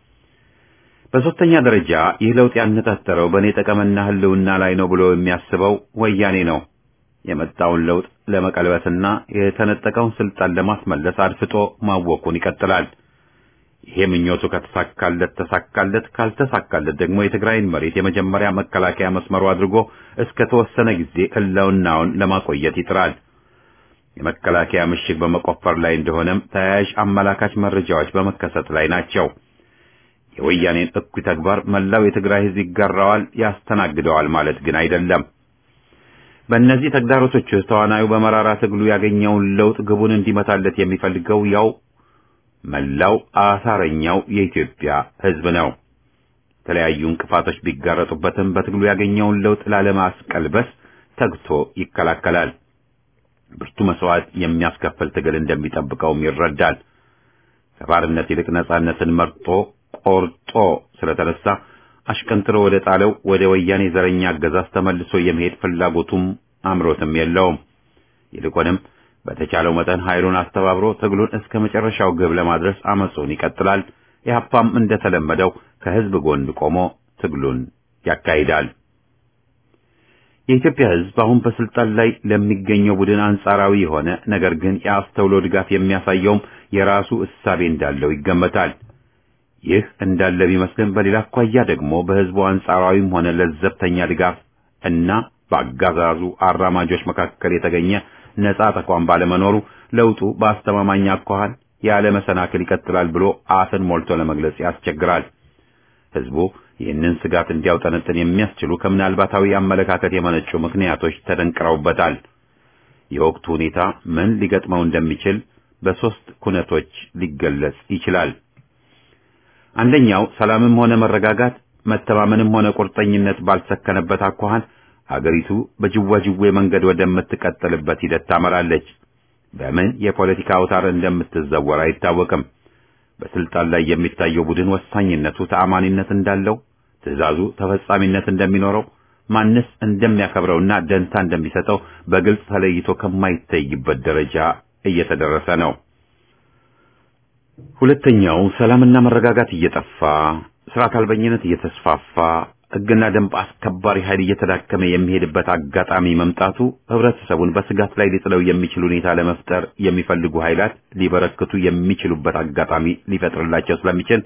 በሶስተኛ ደረጃ ይህ ለውጥ ያነጣጠረው በኔ ጠቀምና ህልውና ላይ ነው ብሎ የሚያስበው ወያኔ ነው። የመጣውን ለውጥ ለመቀልበስና የተነጠቀውን ስልጣን ለማስመለስ አድፍጦ ማወቁን ይቀጥላል። ይሄ ምኞቱ ከተሳካለት ተሳካለት፣ ካልተሳካለት ደግሞ የትግራይን መሬት የመጀመሪያ መከላከያ መስመሩ አድርጎ እስከ ተወሰነ ጊዜ ህልውናውን ለማቆየት ይጥራል። የመከላከያ ምሽግ በመቆፈር ላይ እንደሆነም ተያያዥ አመላካች መረጃዎች በመከሰት ላይ ናቸው። የወያኔን እኩይ ተግባር መላው የትግራይ ህዝብ ይጋራዋል፣ ያስተናግደዋል ማለት ግን አይደለም። በእነዚህ ተግዳሮቶች ውስጥ ተዋናዩ በመራራ ትግሉ ያገኘውን ለውጥ ግቡን እንዲመታለት የሚፈልገው ያው መላው አሳረኛው የኢትዮጵያ ህዝብ ነው። የተለያዩ እንቅፋቶች ቢጋረጡበትም በትግሉ ያገኘውን ለውጥ ላለማስቀልበስ ተግቶ ይከላከላል። ብርቱ መስዋዕት የሚያስከፍል ትግል እንደሚጠብቀውም ይረዳል። ከባርነት ይልቅ ነጻነትን መርጦ ቆርጦ ስለተነሳ አሽቀንጥሮ ወደ ጣለው ወደ ወያኔ ዘረኛ አገዛዝ ተመልሶ የመሄድ ፍላጎቱም አምሮትም የለውም። ይልቁንም በተቻለው መጠን ኃይሉን አስተባብሮ ትግሉን እስከ መጨረሻው ግብ ለማድረስ አመጹን ይቀጥላል። ኢህአፓም እንደተለመደው ከህዝብ ጎን ቆሞ ትግሉን ያካሂዳል። የኢትዮጵያ ህዝብ አሁን በስልጣን ላይ ለሚገኘው ቡድን አንጻራዊ የሆነ ነገር ግን የአስተውሎ ድጋፍ የሚያሳየውም የራሱ እሳቤ እንዳለው ይገመታል። ይህ እንዳለ ቢመስልም በሌላ አኳያ ደግሞ በህዝቡ አንጻራዊም ሆነ ለዘብተኛ ድጋፍ እና በአጋዛዙ አራማጆች መካከል የተገኘ ነጻ ተቋም ባለመኖሩ ለውጡ በአስተማማኝ አኳኋን ያለ መሰናክል ይቀጥላል ብሎ አፍን ሞልቶ ለመግለጽ ያስቸግራል። ህዝቡ ይህንን ስጋት እንዲያውጠነጥን የሚያስችሉ ከምናልባታዊ አመለካከት የመነጩ ምክንያቶች ተደንቅረውበታል። የወቅቱ ሁኔታ ምን ሊገጥመው እንደሚችል በሶስት ኩነቶች ሊገለጽ ይችላል። አንደኛው ሰላምም ሆነ መረጋጋት፣ መተማመንም ሆነ ቁርጠኝነት ባልሰከነበት አኳኋን አገሪቱ በጅዋጅዌ መንገድ ወደምትቀጥልበት ሂደት ታመራለች። በምን የፖለቲካ አውታር እንደምትዘወር አይታወቅም። በስልጣን ላይ የሚታየው ቡድን ወሳኝነቱ ተአማኒነት እንዳለው፣ ትዕዛዙ ተፈጻሚነት እንደሚኖረው፣ ማንስ እንደሚያከብረውና ደንታ እንደሚሰጠው በግልጽ ተለይቶ ከማይታይበት ደረጃ እየተደረሰ ነው። ሁለተኛው ሰላምና መረጋጋት እየጠፋ ስርዓት አልበኝነት እየተስፋፋ ሕግና ደንብ አስከባሪ ኃይል እየተዳከመ የሚሄድበት አጋጣሚ መምጣቱ ህብረተሰቡን በስጋት ላይ ሊጥለው የሚችል ሁኔታ ለመፍጠር የሚፈልጉ ኃይላት ሊበረክቱ የሚችሉበት አጋጣሚ ሊፈጥርላቸው ስለሚችል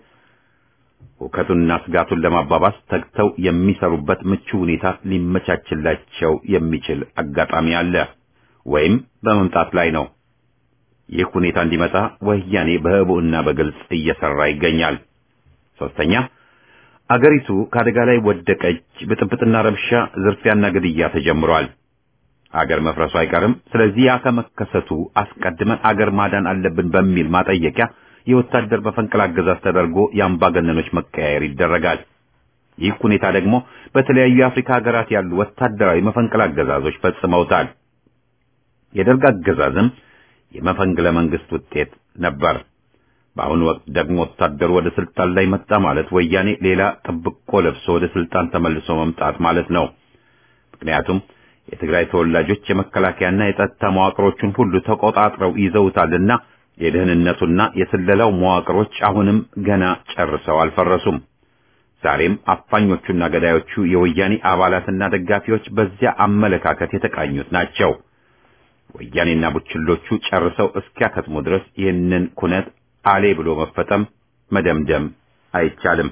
ሁከቱንና ስጋቱን ለማባባስ ተግተው የሚሰሩበት ምቹ ሁኔታ ሊመቻችላቸው የሚችል አጋጣሚ አለ ወይም በመምጣት ላይ ነው። ይህ ሁኔታ እንዲመጣ ወያኔ በህቡዕና በግልጽ እየሰራ ይገኛል። ሶስተኛ አገሪቱ ከአደጋ ላይ ወደቀች። ብጥብጥና ረብሻ፣ ዝርፊያና ግድያ ተጀምሯል። አገር መፍረሱ አይቀርም። ስለዚህ ያ ከመከሰቱ አስቀድመን አገር ማዳን አለብን በሚል ማጠየቂያ የወታደር መፈንቅለ አገዛዝ ተደርጎ የአምባገነኖች መቀያየር ይደረጋል። ይህ ሁኔታ ደግሞ በተለያዩ የአፍሪካ ሀገራት ያሉ ወታደራዊ መፈንቅለ አገዛዞች ፈጽመውታል። የደርግ አገዛዝም የመፈንቅለ መንግስት ውጤት ነበር። በአሁኑ ወቅት ደግሞ ወታደሩ ወደ ስልጣን ላይ መጣ ማለት ወያኔ ሌላ ጥብቆ ለብሶ ወደ ስልጣን ተመልሶ መምጣት ማለት ነው። ምክንያቱም የትግራይ ተወላጆች የመከላከያና የጸጥታ መዋቅሮቹን ሁሉ ተቆጣጥረው ይዘውታልና የደህንነቱና የስለላው መዋቅሮች አሁንም ገና ጨርሰው አልፈረሱም። ዛሬም አፋኞቹና ገዳዮቹ የወያኔ አባላትና ደጋፊዎች በዚያ አመለካከት የተቃኙት ናቸው። ወያኔና ቡችሎቹ ጨርሰው እስኪያከትሙ ድረስ ይህንን ኩነት አሌ ብሎ መፈጠም መደምደም አይቻልም።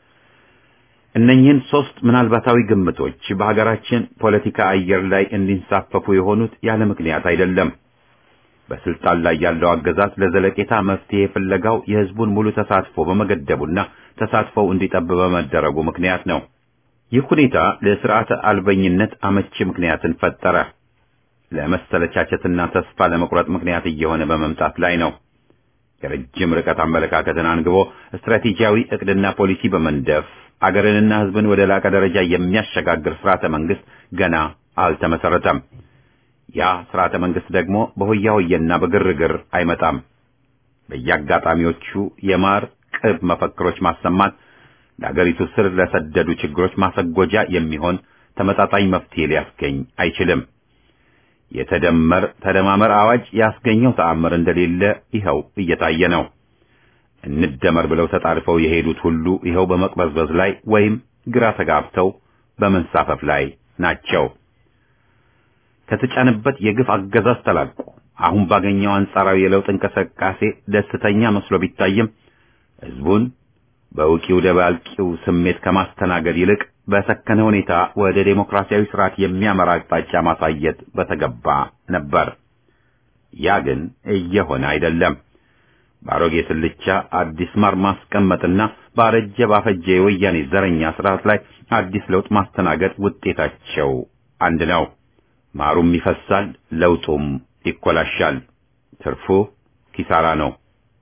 እነኚህን ሶስት ምናልባታዊ ግምቶች በሀገራችን ፖለቲካ አየር ላይ እንዲንሳፈፉ የሆኑት ያለ ምክንያት አይደለም። በስልጣን ላይ ያለው አገዛዝ ለዘለቄታ መፍትሄ ፍለጋው የህዝቡን ሙሉ ተሳትፎ በመገደቡና ተሳትፎው እንዲጠብ በመደረጉ ምክንያት ነው። ይህ ሁኔታ ለስርዓተ አልበኝነት አመቺ ምክንያትን ፈጠረ። ለመሰለቻቸትና ተስፋ ለመቁረጥ ምክንያት እየሆነ በመምጣት ላይ ነው። የረጅም ርቀት አመለካከትን አንግቦ ስትራቴጂያዊ እቅድና ፖሊሲ በመንደፍ አገርንና ህዝብን ወደ ላቀ ደረጃ የሚያሸጋግር ስርዓተ መንግስት ገና አልተመሰረተም። ያ ስርዓተ መንግስት ደግሞ በሆያሆየና በግርግር አይመጣም። በየአጋጣሚዎቹ የማር ቅብ መፈክሮች ማሰማት ለአገሪቱ ስር ለሰደዱ ችግሮች ማሰጎጃ የሚሆን ተመጣጣኝ መፍትሄ ሊያስገኝ አይችልም። ተደማመር አዋጅ ያስገኘው ተአምር እንደሌለ ይኸው እየታየ ነው። እንደመር ብለው ተጣርፈው የሄዱት ሁሉ ይኸው በመቅበዝበዝ ላይ ወይም ግራ ተጋብተው በመንሳፈፍ ላይ ናቸው። ከተጫነበት የግፍ አገዛዝ ተላቆ አሁን ባገኘው አንጻራዊ የለውጥ እንቅስቃሴ ደስተኛ መስሎ ቢታይም ህዝቡን በውቂው ደባልቂው ስሜት ከማስተናገድ ይልቅ በሰከነ ሁኔታ ወደ ዴሞክራሲያዊ ስርዓት የሚያመራ አቅጣጫ ማሳየት በተገባ ነበር። ያ ግን እየሆነ አይደለም። ባሮጌ ስልቻ አዲስ ማር ማስቀመጥና ባረጀ ባፈጀ የወያኔ ዘረኛ ስርዓት ላይ አዲስ ለውጥ ማስተናገድ ውጤታቸው አንድ ነው። ማሩም ይፈሳል፣ ለውጡም ይኮላሻል። ትርፉ ኪሳራ ነው።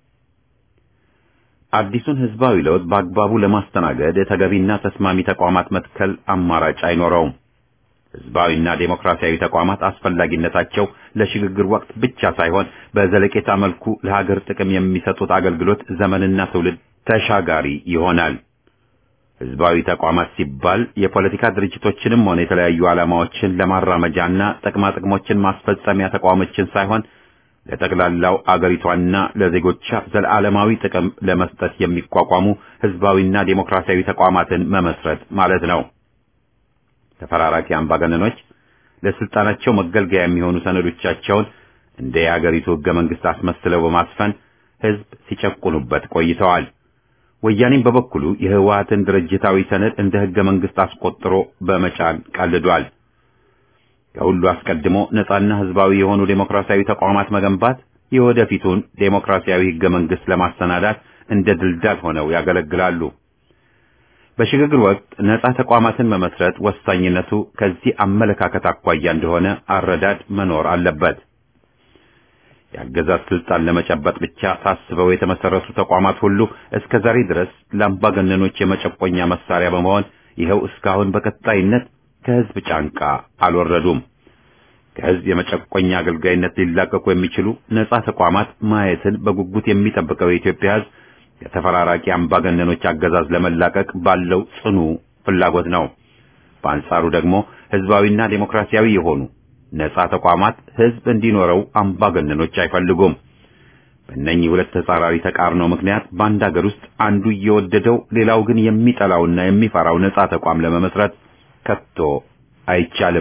አዲሱን ህዝባዊ ለውጥ በአግባቡ ለማስተናገድ ተገቢና ተስማሚ ተቋማት መትከል አማራጭ አይኖረውም። ህዝባዊና ዴሞክራሲያዊ ተቋማት አስፈላጊነታቸው ለሽግግር ወቅት ብቻ ሳይሆን በዘለቄታ መልኩ ለሀገር ጥቅም የሚሰጡት አገልግሎት ዘመንና ትውልድ ተሻጋሪ ይሆናል። ህዝባዊ ተቋማት ሲባል የፖለቲካ ድርጅቶችንም ሆነ የተለያዩ ዓላማዎችን ለማራመጃና ጥቅሞችን ማስፈጸሚያ ተቋሞችን ሳይሆን ለጠቅላላው አገሪቷና ለዜጎቿ ዘላለማዊ ጥቅም ለመስጠት የሚቋቋሙ ህዝባዊና ዴሞክራሲያዊ ተቋማትን መመስረት ማለት ነው። ተፈራራቂ አምባገነኖች ለስልጣናቸው መገልገያ የሚሆኑ ሰነዶቻቸውን እንደ የአገሪቱ ህገ መንግስት አስመስለው በማስፈን ህዝብ ሲጨቁኑበት ቆይተዋል። ወያኔም በበኩሉ የህወሓትን ድርጅታዊ ሰነድ እንደ ህገ መንግስት አስቆጥሮ በመጫን ቀልዷል። ከሁሉ አስቀድሞ ነጻና ህዝባዊ የሆኑ ዴሞክራሲያዊ ተቋማት መገንባት የወደፊቱን ዴሞክራሲያዊ ህገ መንግስት ለማሰናዳት እንደ ድልዳል ሆነው ያገለግላሉ። በሽግግር ወቅት ነጻ ተቋማትን መመስረት ወሳኝነቱ ከዚህ አመለካከት አኳያ እንደሆነ አረዳድ መኖር አለበት። የአገዛዝ ስልጣን ለመጨበጥ ብቻ ታስበው የተመሰረቱ ተቋማት ሁሉ እስከ ዛሬ ድረስ ለአምባገነኖች የመጨቆኛ መሳሪያ በመሆን ይኸው እስካሁን በቀጣይነት ከህዝብ ጫንቃ አልወረዱም። ከህዝብ የመጨቆኛ አገልጋይነት ሊላቀቁ የሚችሉ ነጻ ተቋማት ማየትን በጉጉት የሚጠብቀው የኢትዮጵያ ህዝብ ከተፈራራቂ አምባገነኖች አገዛዝ ለመላቀቅ ባለው ጽኑ ፍላጎት ነው። በአንጻሩ ደግሞ ህዝባዊና ዴሞክራሲያዊ የሆኑ ነጻ ተቋማት ህዝብ እንዲኖረው አምባገነኖች አይፈልጉም። በእነኚህ ሁለት ተጻራሪ ተቃርኖ ምክንያት በአንድ ሀገር ውስጥ አንዱ እየወደደው ሌላው ግን የሚጠላውና የሚፈራው ነጻ ተቋም ለመመስረት ከቶ አይቻልም።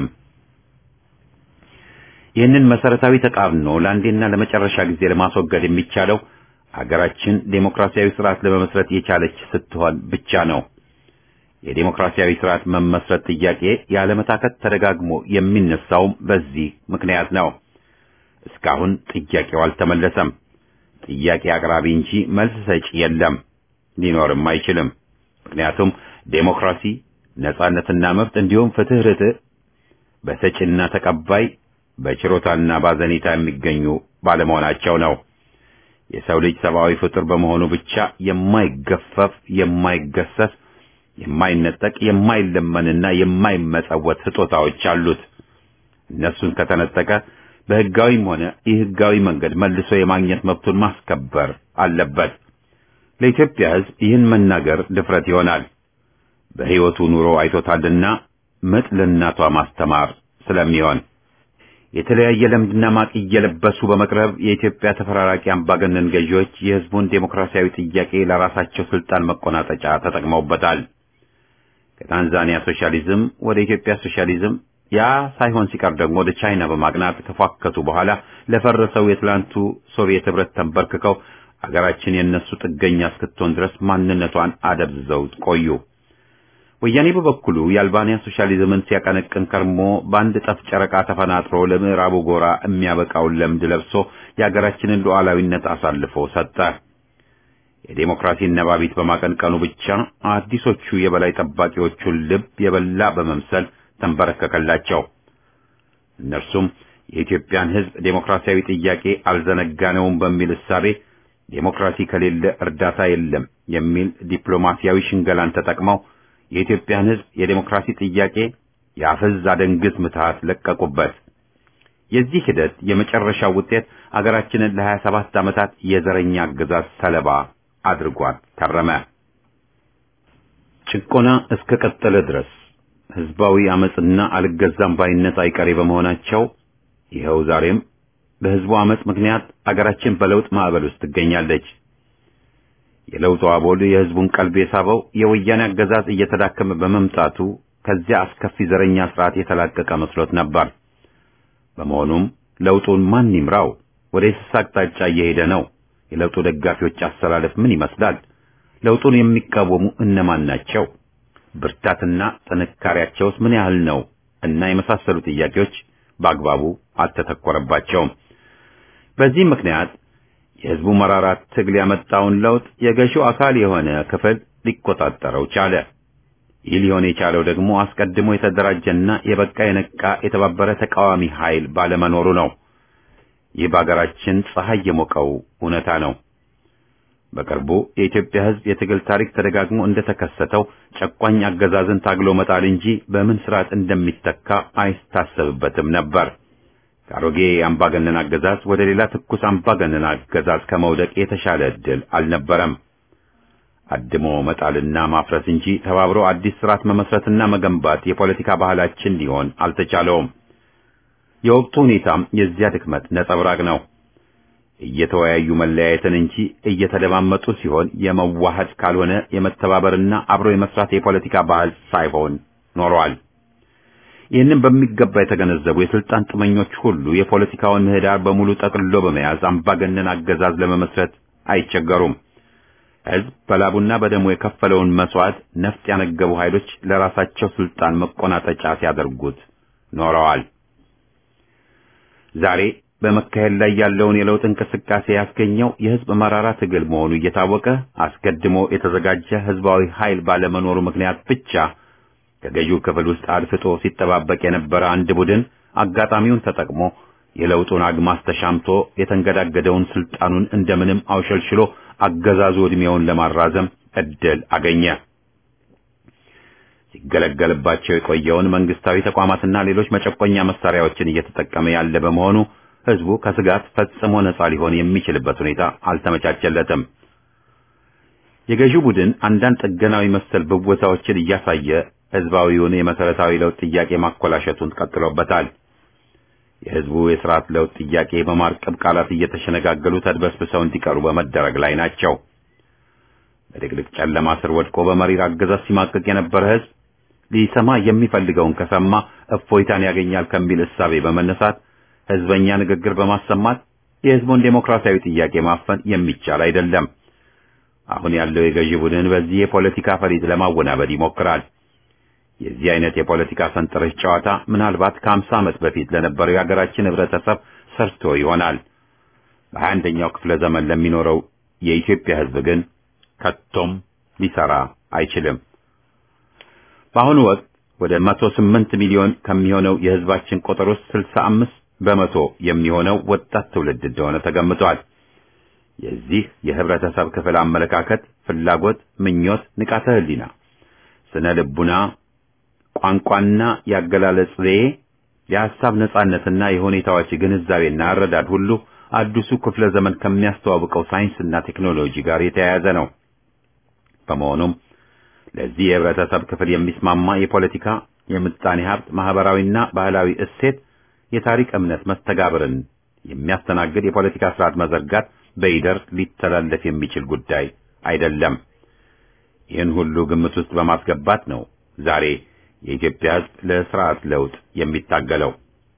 ይህንን መሰረታዊ ተቃርኖ ለአንዴና ለመጨረሻ ጊዜ ለማስወገድ የሚቻለው ሀገራችን ዴሞክራሲያዊ ስርዓት ለመመስረት የቻለች ስትሆን ብቻ ነው። የዴሞክራሲያዊ ስርዓት መመስረት ጥያቄ ያለመታከት ተደጋግሞ የሚነሳውም በዚህ ምክንያት ነው። እስካሁን ጥያቄው አልተመለሰም። ጥያቄ አቅራቢ እንጂ መልስ ሰጪ የለም፣ ሊኖርም አይችልም። ምክንያቱም ዴሞክራሲ ነጻነትና መብት እንዲሁም ፍትህ ርትዕ በሰጪና ተቀባይ በችሮታና ባዘኔታ የሚገኙ ባለመሆናቸው ነው። የሰው ልጅ ሰብአዊ ፍጡር በመሆኑ ብቻ የማይገፈፍ የማይገሰስ የማይነጠቅ የማይለመንና የማይመጸወት ስጦታዎች አሉት። እነሱን ከተነጠቀ በህጋዊም ሆነ የህጋዊ መንገድ መልሶ የማግኘት መብቱን ማስከበር አለበት። ለኢትዮጵያ ህዝብ ይህን መናገር ድፍረት ይሆናል። በህይወቱ ኑሮ አይቶታልና ምጥ ለእናቷ ማስተማር ስለሚሆን የተለያየ ለምድና ማቅ እየለበሱ በመቅረብ የኢትዮጵያ ተፈራራቂ አምባገነን ገዢዎች የህዝቡን ዴሞክራሲያዊ ጥያቄ ለራሳቸው ስልጣን መቆናጠጫ ተጠቅመውበታል። ከታንዛኒያ ሶሻሊዝም ወደ ኢትዮጵያ ሶሻሊዝም፣ ያ ሳይሆን ሲቀር ደግሞ ወደ ቻይና በማቅናት ከፏከቱ በኋላ ለፈረሰው የትላንቱ ሶቪየት ህብረት ተንበርክከው ሀገራችን የነሱ ጥገኛ እስክትሆን ድረስ ማንነቷን አደብዝዘው ቆዩ። ወያኔ በበኩሉ የአልባንያ ሶሻሊዝምን ሲያቀነቅን ከርሞ በአንድ ጠፍ ጨረቃ ተፈናጥሮ ለምዕራቡ ጎራ የሚያበቃውን ለምድ ለብሶ የሀገራችንን ሉዓላዊነት አሳልፎ ሰጠ። የዴሞክራሲን ነባቢት በማቀንቀኑ ብቻ አዲሶቹ የበላይ ጠባቂዎቹን ልብ የበላ በመምሰል ተንበረከከላቸው። እነርሱም የኢትዮጵያን ህዝብ ዴሞክራሲያዊ ጥያቄ አልዘነጋነውም በሚል እሳቤ ዴሞክራሲ ከሌለ እርዳታ የለም የሚል ዲፕሎማሲያዊ ሽንገላን ተጠቅመው የኢትዮጵያን ህዝብ የዴሞክራሲ ጥያቄ ያፈዝ አደንግዝ ምትሃት ለቀቁበት። የዚህ ሂደት የመጨረሻው ውጤት አገራችንን ለ27 ዓመታት የዘረኛ አገዛዝ ሰለባ አድርጓት ከረመ። ጭቆና እስከ ቀጠለ ድረስ ህዝባዊ አመጽና አልገዛም ባይነት አይቀሬ በመሆናቸው ይኸው ዛሬም በህዝቡ አመጽ ምክንያት አገራችን በለውጥ ማዕበል ውስጥ ትገኛለች። የለውጡ አቦል የህዝቡን ቀልብ የሳበው የወያኔ አገዛዝ እየተዳከመ በመምጣቱ ከዚያ አስከፊ ዘረኛ ስርዓት የተላቀቀ መስሎት ነበር። በመሆኑም ለውጡን ማን ይምራው? ወደ የስስ አቅጣጫ እየሄደ ነው? የለውጡ ደጋፊዎች አሰላለፍ ምን ይመስላል? ለውጡን የሚቃወሙ እነማን ናቸው? ብርታትና ጥንካሬያቸውስ ምን ያህል ነው? እና የመሳሰሉ ጥያቄዎች በአግባቡ አልተተኮረባቸውም። በዚህ ምክንያት የህዝቡ መራራት ትግል ያመጣውን ለውጥ የገዢው አካል የሆነ ክፍል ሊቆጣጠረው ቻለ። ይህ ሊሆን የቻለው ደግሞ አስቀድሞ የተደራጀና የበቃ የነቃ የተባበረ ተቃዋሚ ኃይል ባለመኖሩ ነው። ይህ በአገራችን ፀሐይ የሞቀው እውነታ ነው። በቅርቡ የኢትዮጵያ ህዝብ የትግል ታሪክ ተደጋግሞ እንደተከሰተው ጨቋኝ አገዛዝን ታግሎ መጣል እንጂ በምን ስርዓት እንደሚተካ አይታሰብበትም ነበር። ከአሮጌ አምባገነን አገዛዝ ወደ ሌላ ትኩስ አምባገነን አገዛዝ ከመውደቅ የተሻለ ዕድል አልነበረም። አድሞ መጣልና ማፍረስ እንጂ ተባብሮ አዲስ ስርዓት መመስረትና መገንባት የፖለቲካ ባህላችን ሊሆን አልተቻለውም። የወቅቱ ሁኔታም የዚያ ድክመት ነጸብራቅ ነው። እየተወያዩ መለያየትን እንጂ እየተደማመጡ ሲሆን የመዋሃድ ካልሆነ የመተባበርና አብሮ የመስራት የፖለቲካ ባህል ሳይሆን ኖሯል። ይህንን በሚገባ የተገነዘቡ የስልጣን ጥመኞች ሁሉ የፖለቲካውን ምህዳር በሙሉ ጠቅልሎ በመያዝ አምባገነን አገዛዝ ለመመስረት አይቸገሩም። ህዝብ በላቡና በደሙ የከፈለውን መስዋዕት ነፍጥ ያነገቡ ኃይሎች ለራሳቸው ስልጣን መቆናጠጫ ሲያደርጉት ኖረዋል። ዛሬ በመካሄድ ላይ ያለውን የለውጥ እንቅስቃሴ ያስገኘው የህዝብ መራራ ትግል መሆኑ እየታወቀ አስቀድሞ የተዘጋጀ ህዝባዊ ኃይል ባለመኖሩ ምክንያት ብቻ ከገዢው ክፍል ውስጥ አድፍጦ ሲጠባበቅ የነበረ አንድ ቡድን አጋጣሚውን ተጠቅሞ የለውጡን አግማስ ተሻምቶ የተንገዳገደውን ስልጣኑን እንደምንም አውሸልሽሎ አገዛዙ ዕድሜውን ለማራዘም እድል አገኘ። ሲገለገልባቸው የቆየውን መንግስታዊ ተቋማትና ሌሎች መጨቆኛ መሳሪያዎችን እየተጠቀመ ያለ በመሆኑ ህዝቡ ከስጋት ፈጽሞ ነፃ ሊሆን የሚችልበት ሁኔታ አልተመቻቸለትም። የገዢው ቡድን አንዳንድ ጥገናዊ መሰል ብወታዎችን እያሳየ ህዝባዊውን የመሰረታዊ ለውጥ ጥያቄ ማኮላሸቱን ቀጥሎበታል። የህዝቡ የሥርዓት ለውጥ ጥያቄ በማርቀብ ቃላት እየተሸነጋገሉ ተድበስብሰው እንዲቀሩ በመደረግ ላይ ናቸው። በድቅድቅ ጨለማ ስር ወድቆ በመሪር አገዛዝ ሲማቀቅ የነበረ ህዝብ ሊሰማ የሚፈልገውን ከሰማ እፎይታን ያገኛል ከሚል እሳቤ በመነሳት ህዝበኛ ንግግር በማሰማት የህዝቡን ዴሞክራሲያዊ ጥያቄ ማፈን የሚቻል አይደለም። አሁን ያለው የገዢ ቡድን በዚህ የፖለቲካ ፈሊጥ ለማወናበድ ይሞክራል። የዚህ አይነት የፖለቲካ ሰንጠረዥ ጨዋታ ምናልባት ከ50 ዓመት በፊት ለነበረው የሀገራችን ህብረተሰብ ሰርቶ ይሆናል። በ21ኛው ክፍለ ዘመን ለሚኖረው የኢትዮጵያ ህዝብ ግን ከቶም ሊሰራ አይችልም። በአሁኑ ወቅት ወደ 108 ሚሊዮን ከሚሆነው የህዝባችን ቁጥር ውስጥ 65% የሚሆነው ወጣት ትውልድ እንደሆነ ተገምቷል። የዚህ የህብረተሰብ ክፍል አመለካከት፣ ፍላጎት፣ ምኞት፣ ንቃተ ህሊና፣ ስነ ልቡና፣ ቋንቋና ያገላለጽ ዘዬ፣ የሐሳብ ነጻነትና የሁኔታዎች ግንዛቤና አረዳድ ሁሉ አዲሱ ክፍለ ዘመን ከሚያስተዋውቀው ሳይንስና ቴክኖሎጂ ጋር የተያያዘ ነው። በመሆኑም ለዚህ የህብረተሰብ ክፍል የሚስማማ የፖለቲካ፣ የምጣኔ ሀብት፣ ማህበራዊና ባህላዊ እሴት፣ የታሪክ እምነት መስተጋብርን የሚያስተናግድ የፖለቲካ ስርዓት መዘርጋት በይደር ሊተላለፍ የሚችል ጉዳይ አይደለም። ይህን ሁሉ ግምት ውስጥ በማስገባት ነው ዛሬ የኢትዮጵያ ህዝብ ለስርዓት ለውጥ የሚታገለው።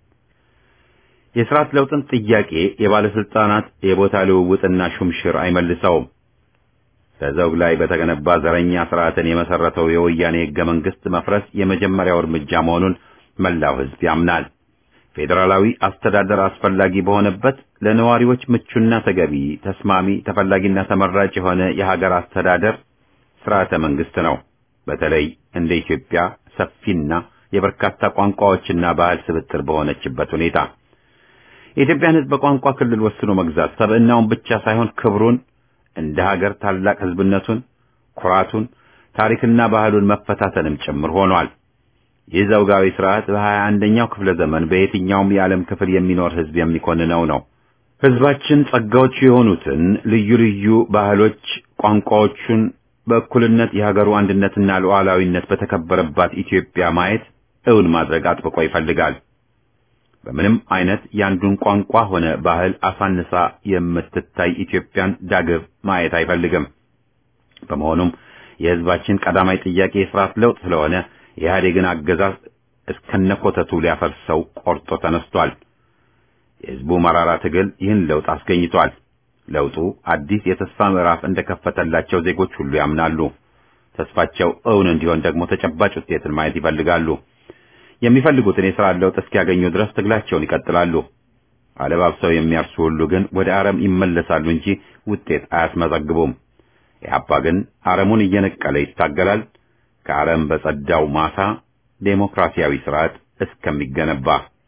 የስርዓት ለውጥን ጥያቄ የባለስልጣናት የቦታ ልውውጥና ሹምሽር አይመልሰውም። በዘውግ ላይ በተገነባ ዘረኛ ስርዓትን የመሰረተው የወያኔ ህገ መንግስት መፍረስ የመጀመሪያው እርምጃ መሆኑን መላው ህዝብ ያምናል። ፌዴራላዊ አስተዳደር አስፈላጊ በሆነበት ለነዋሪዎች ምቹና ተገቢ፣ ተስማሚ፣ ተፈላጊና ተመራጭ የሆነ የሀገር አስተዳደር ስርዓተ መንግስት ነው። በተለይ እንደ ኢትዮጵያ ሰፊና የበርካታ ቋንቋዎችና ባህል ስብጥር በሆነችበት ሁኔታ የኢትዮጵያን ህዝብ በቋንቋ ክልል ወስኖ መግዛት ሰብዕናውን ብቻ ሳይሆን ክብሩን፣ እንደ ሀገር ታላቅ ህዝብነቱን፣ ኩራቱን፣ ታሪክና ባህሉን መፈታተንም ጭምር ሆኗል። ይህ ዘውጋዊ ስርዓት በ21ኛው ክፍለ ዘመን በየትኛውም የዓለም ክፍል የሚኖር ህዝብ የሚኮንነው ነው። ህዝባችን ጸጋዎቹ የሆኑትን ልዩ ልዩ ባህሎች፣ ቋንቋዎቹን በእኩልነት የሀገሩ አንድነትና ሉዓላዊነት በተከበረባት ኢትዮጵያ ማየት እውን ማድረግ አጥብቆ ይፈልጋል። በምንም አይነት ያንዱን ቋንቋ ሆነ ባህል አሳንሳ የምትታይ ኢትዮጵያን ዳግም ማየት አይፈልግም። በመሆኑም የህዝባችን ቀዳማይ ጥያቄ የሥርዓት ለውጥ ስለሆነ የኢህአዴግን አገዛዝ እስከነኮተቱ ሊያፈርሰው ቆርጦ ተነስቷል። የህዝቡ መራራ ትግል ይህን ለውጥ አስገኝቷል። ለውጡ አዲስ የተስፋ ምዕራፍ እንደከፈተላቸው ዜጎች ሁሉ ያምናሉ። ተስፋቸው እውን እንዲሆን ደግሞ ተጨባጭ ውጤትን ማየት ይፈልጋሉ። የሚፈልጉትን የሥርዓት ለውጥ እስኪያገኙ ድረስ ትግላቸውን ይቀጥላሉ። አለባብሰው የሚያርሱ ሁሉ ግን ወደ አረም ይመለሳሉ እንጂ ውጤት አያስመዘግቡም። ኢህአፓ ግን አረሙን እየነቀለ ይታገላል። ከአረም በጸዳው ማሳ ዴሞክራሲያዊ ስርዓት እስከሚገነባ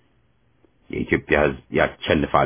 የኢትዮጵያ ህዝብ ያሸንፋል።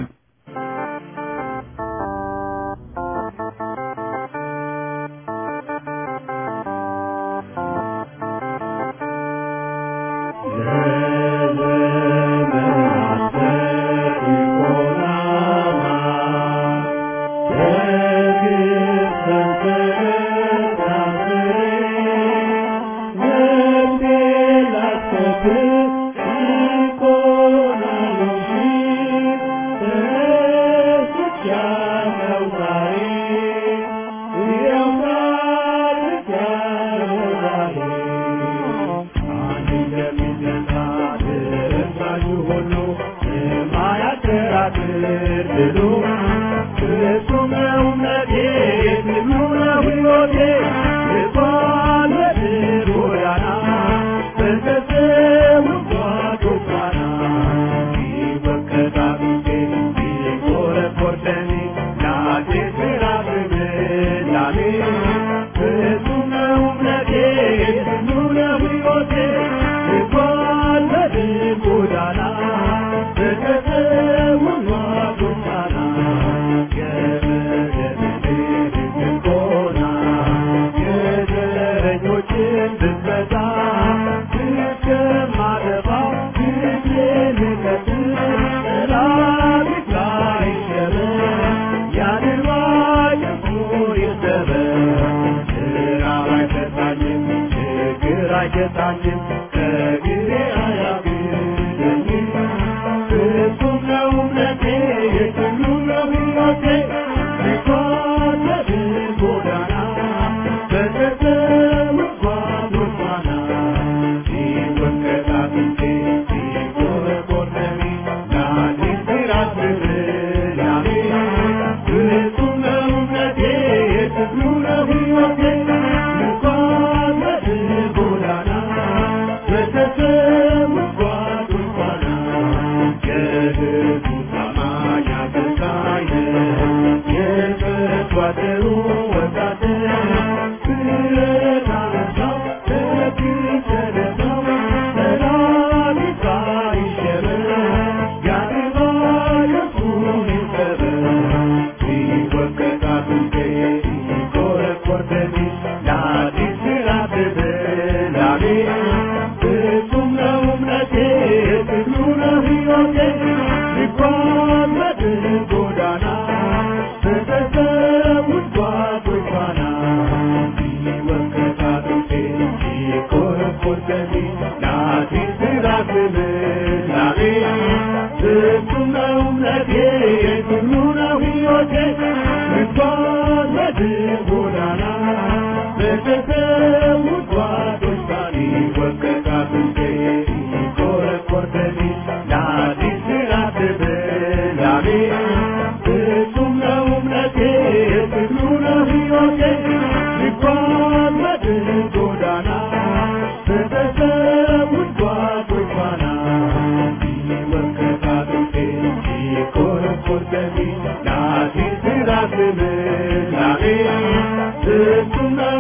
Thank you.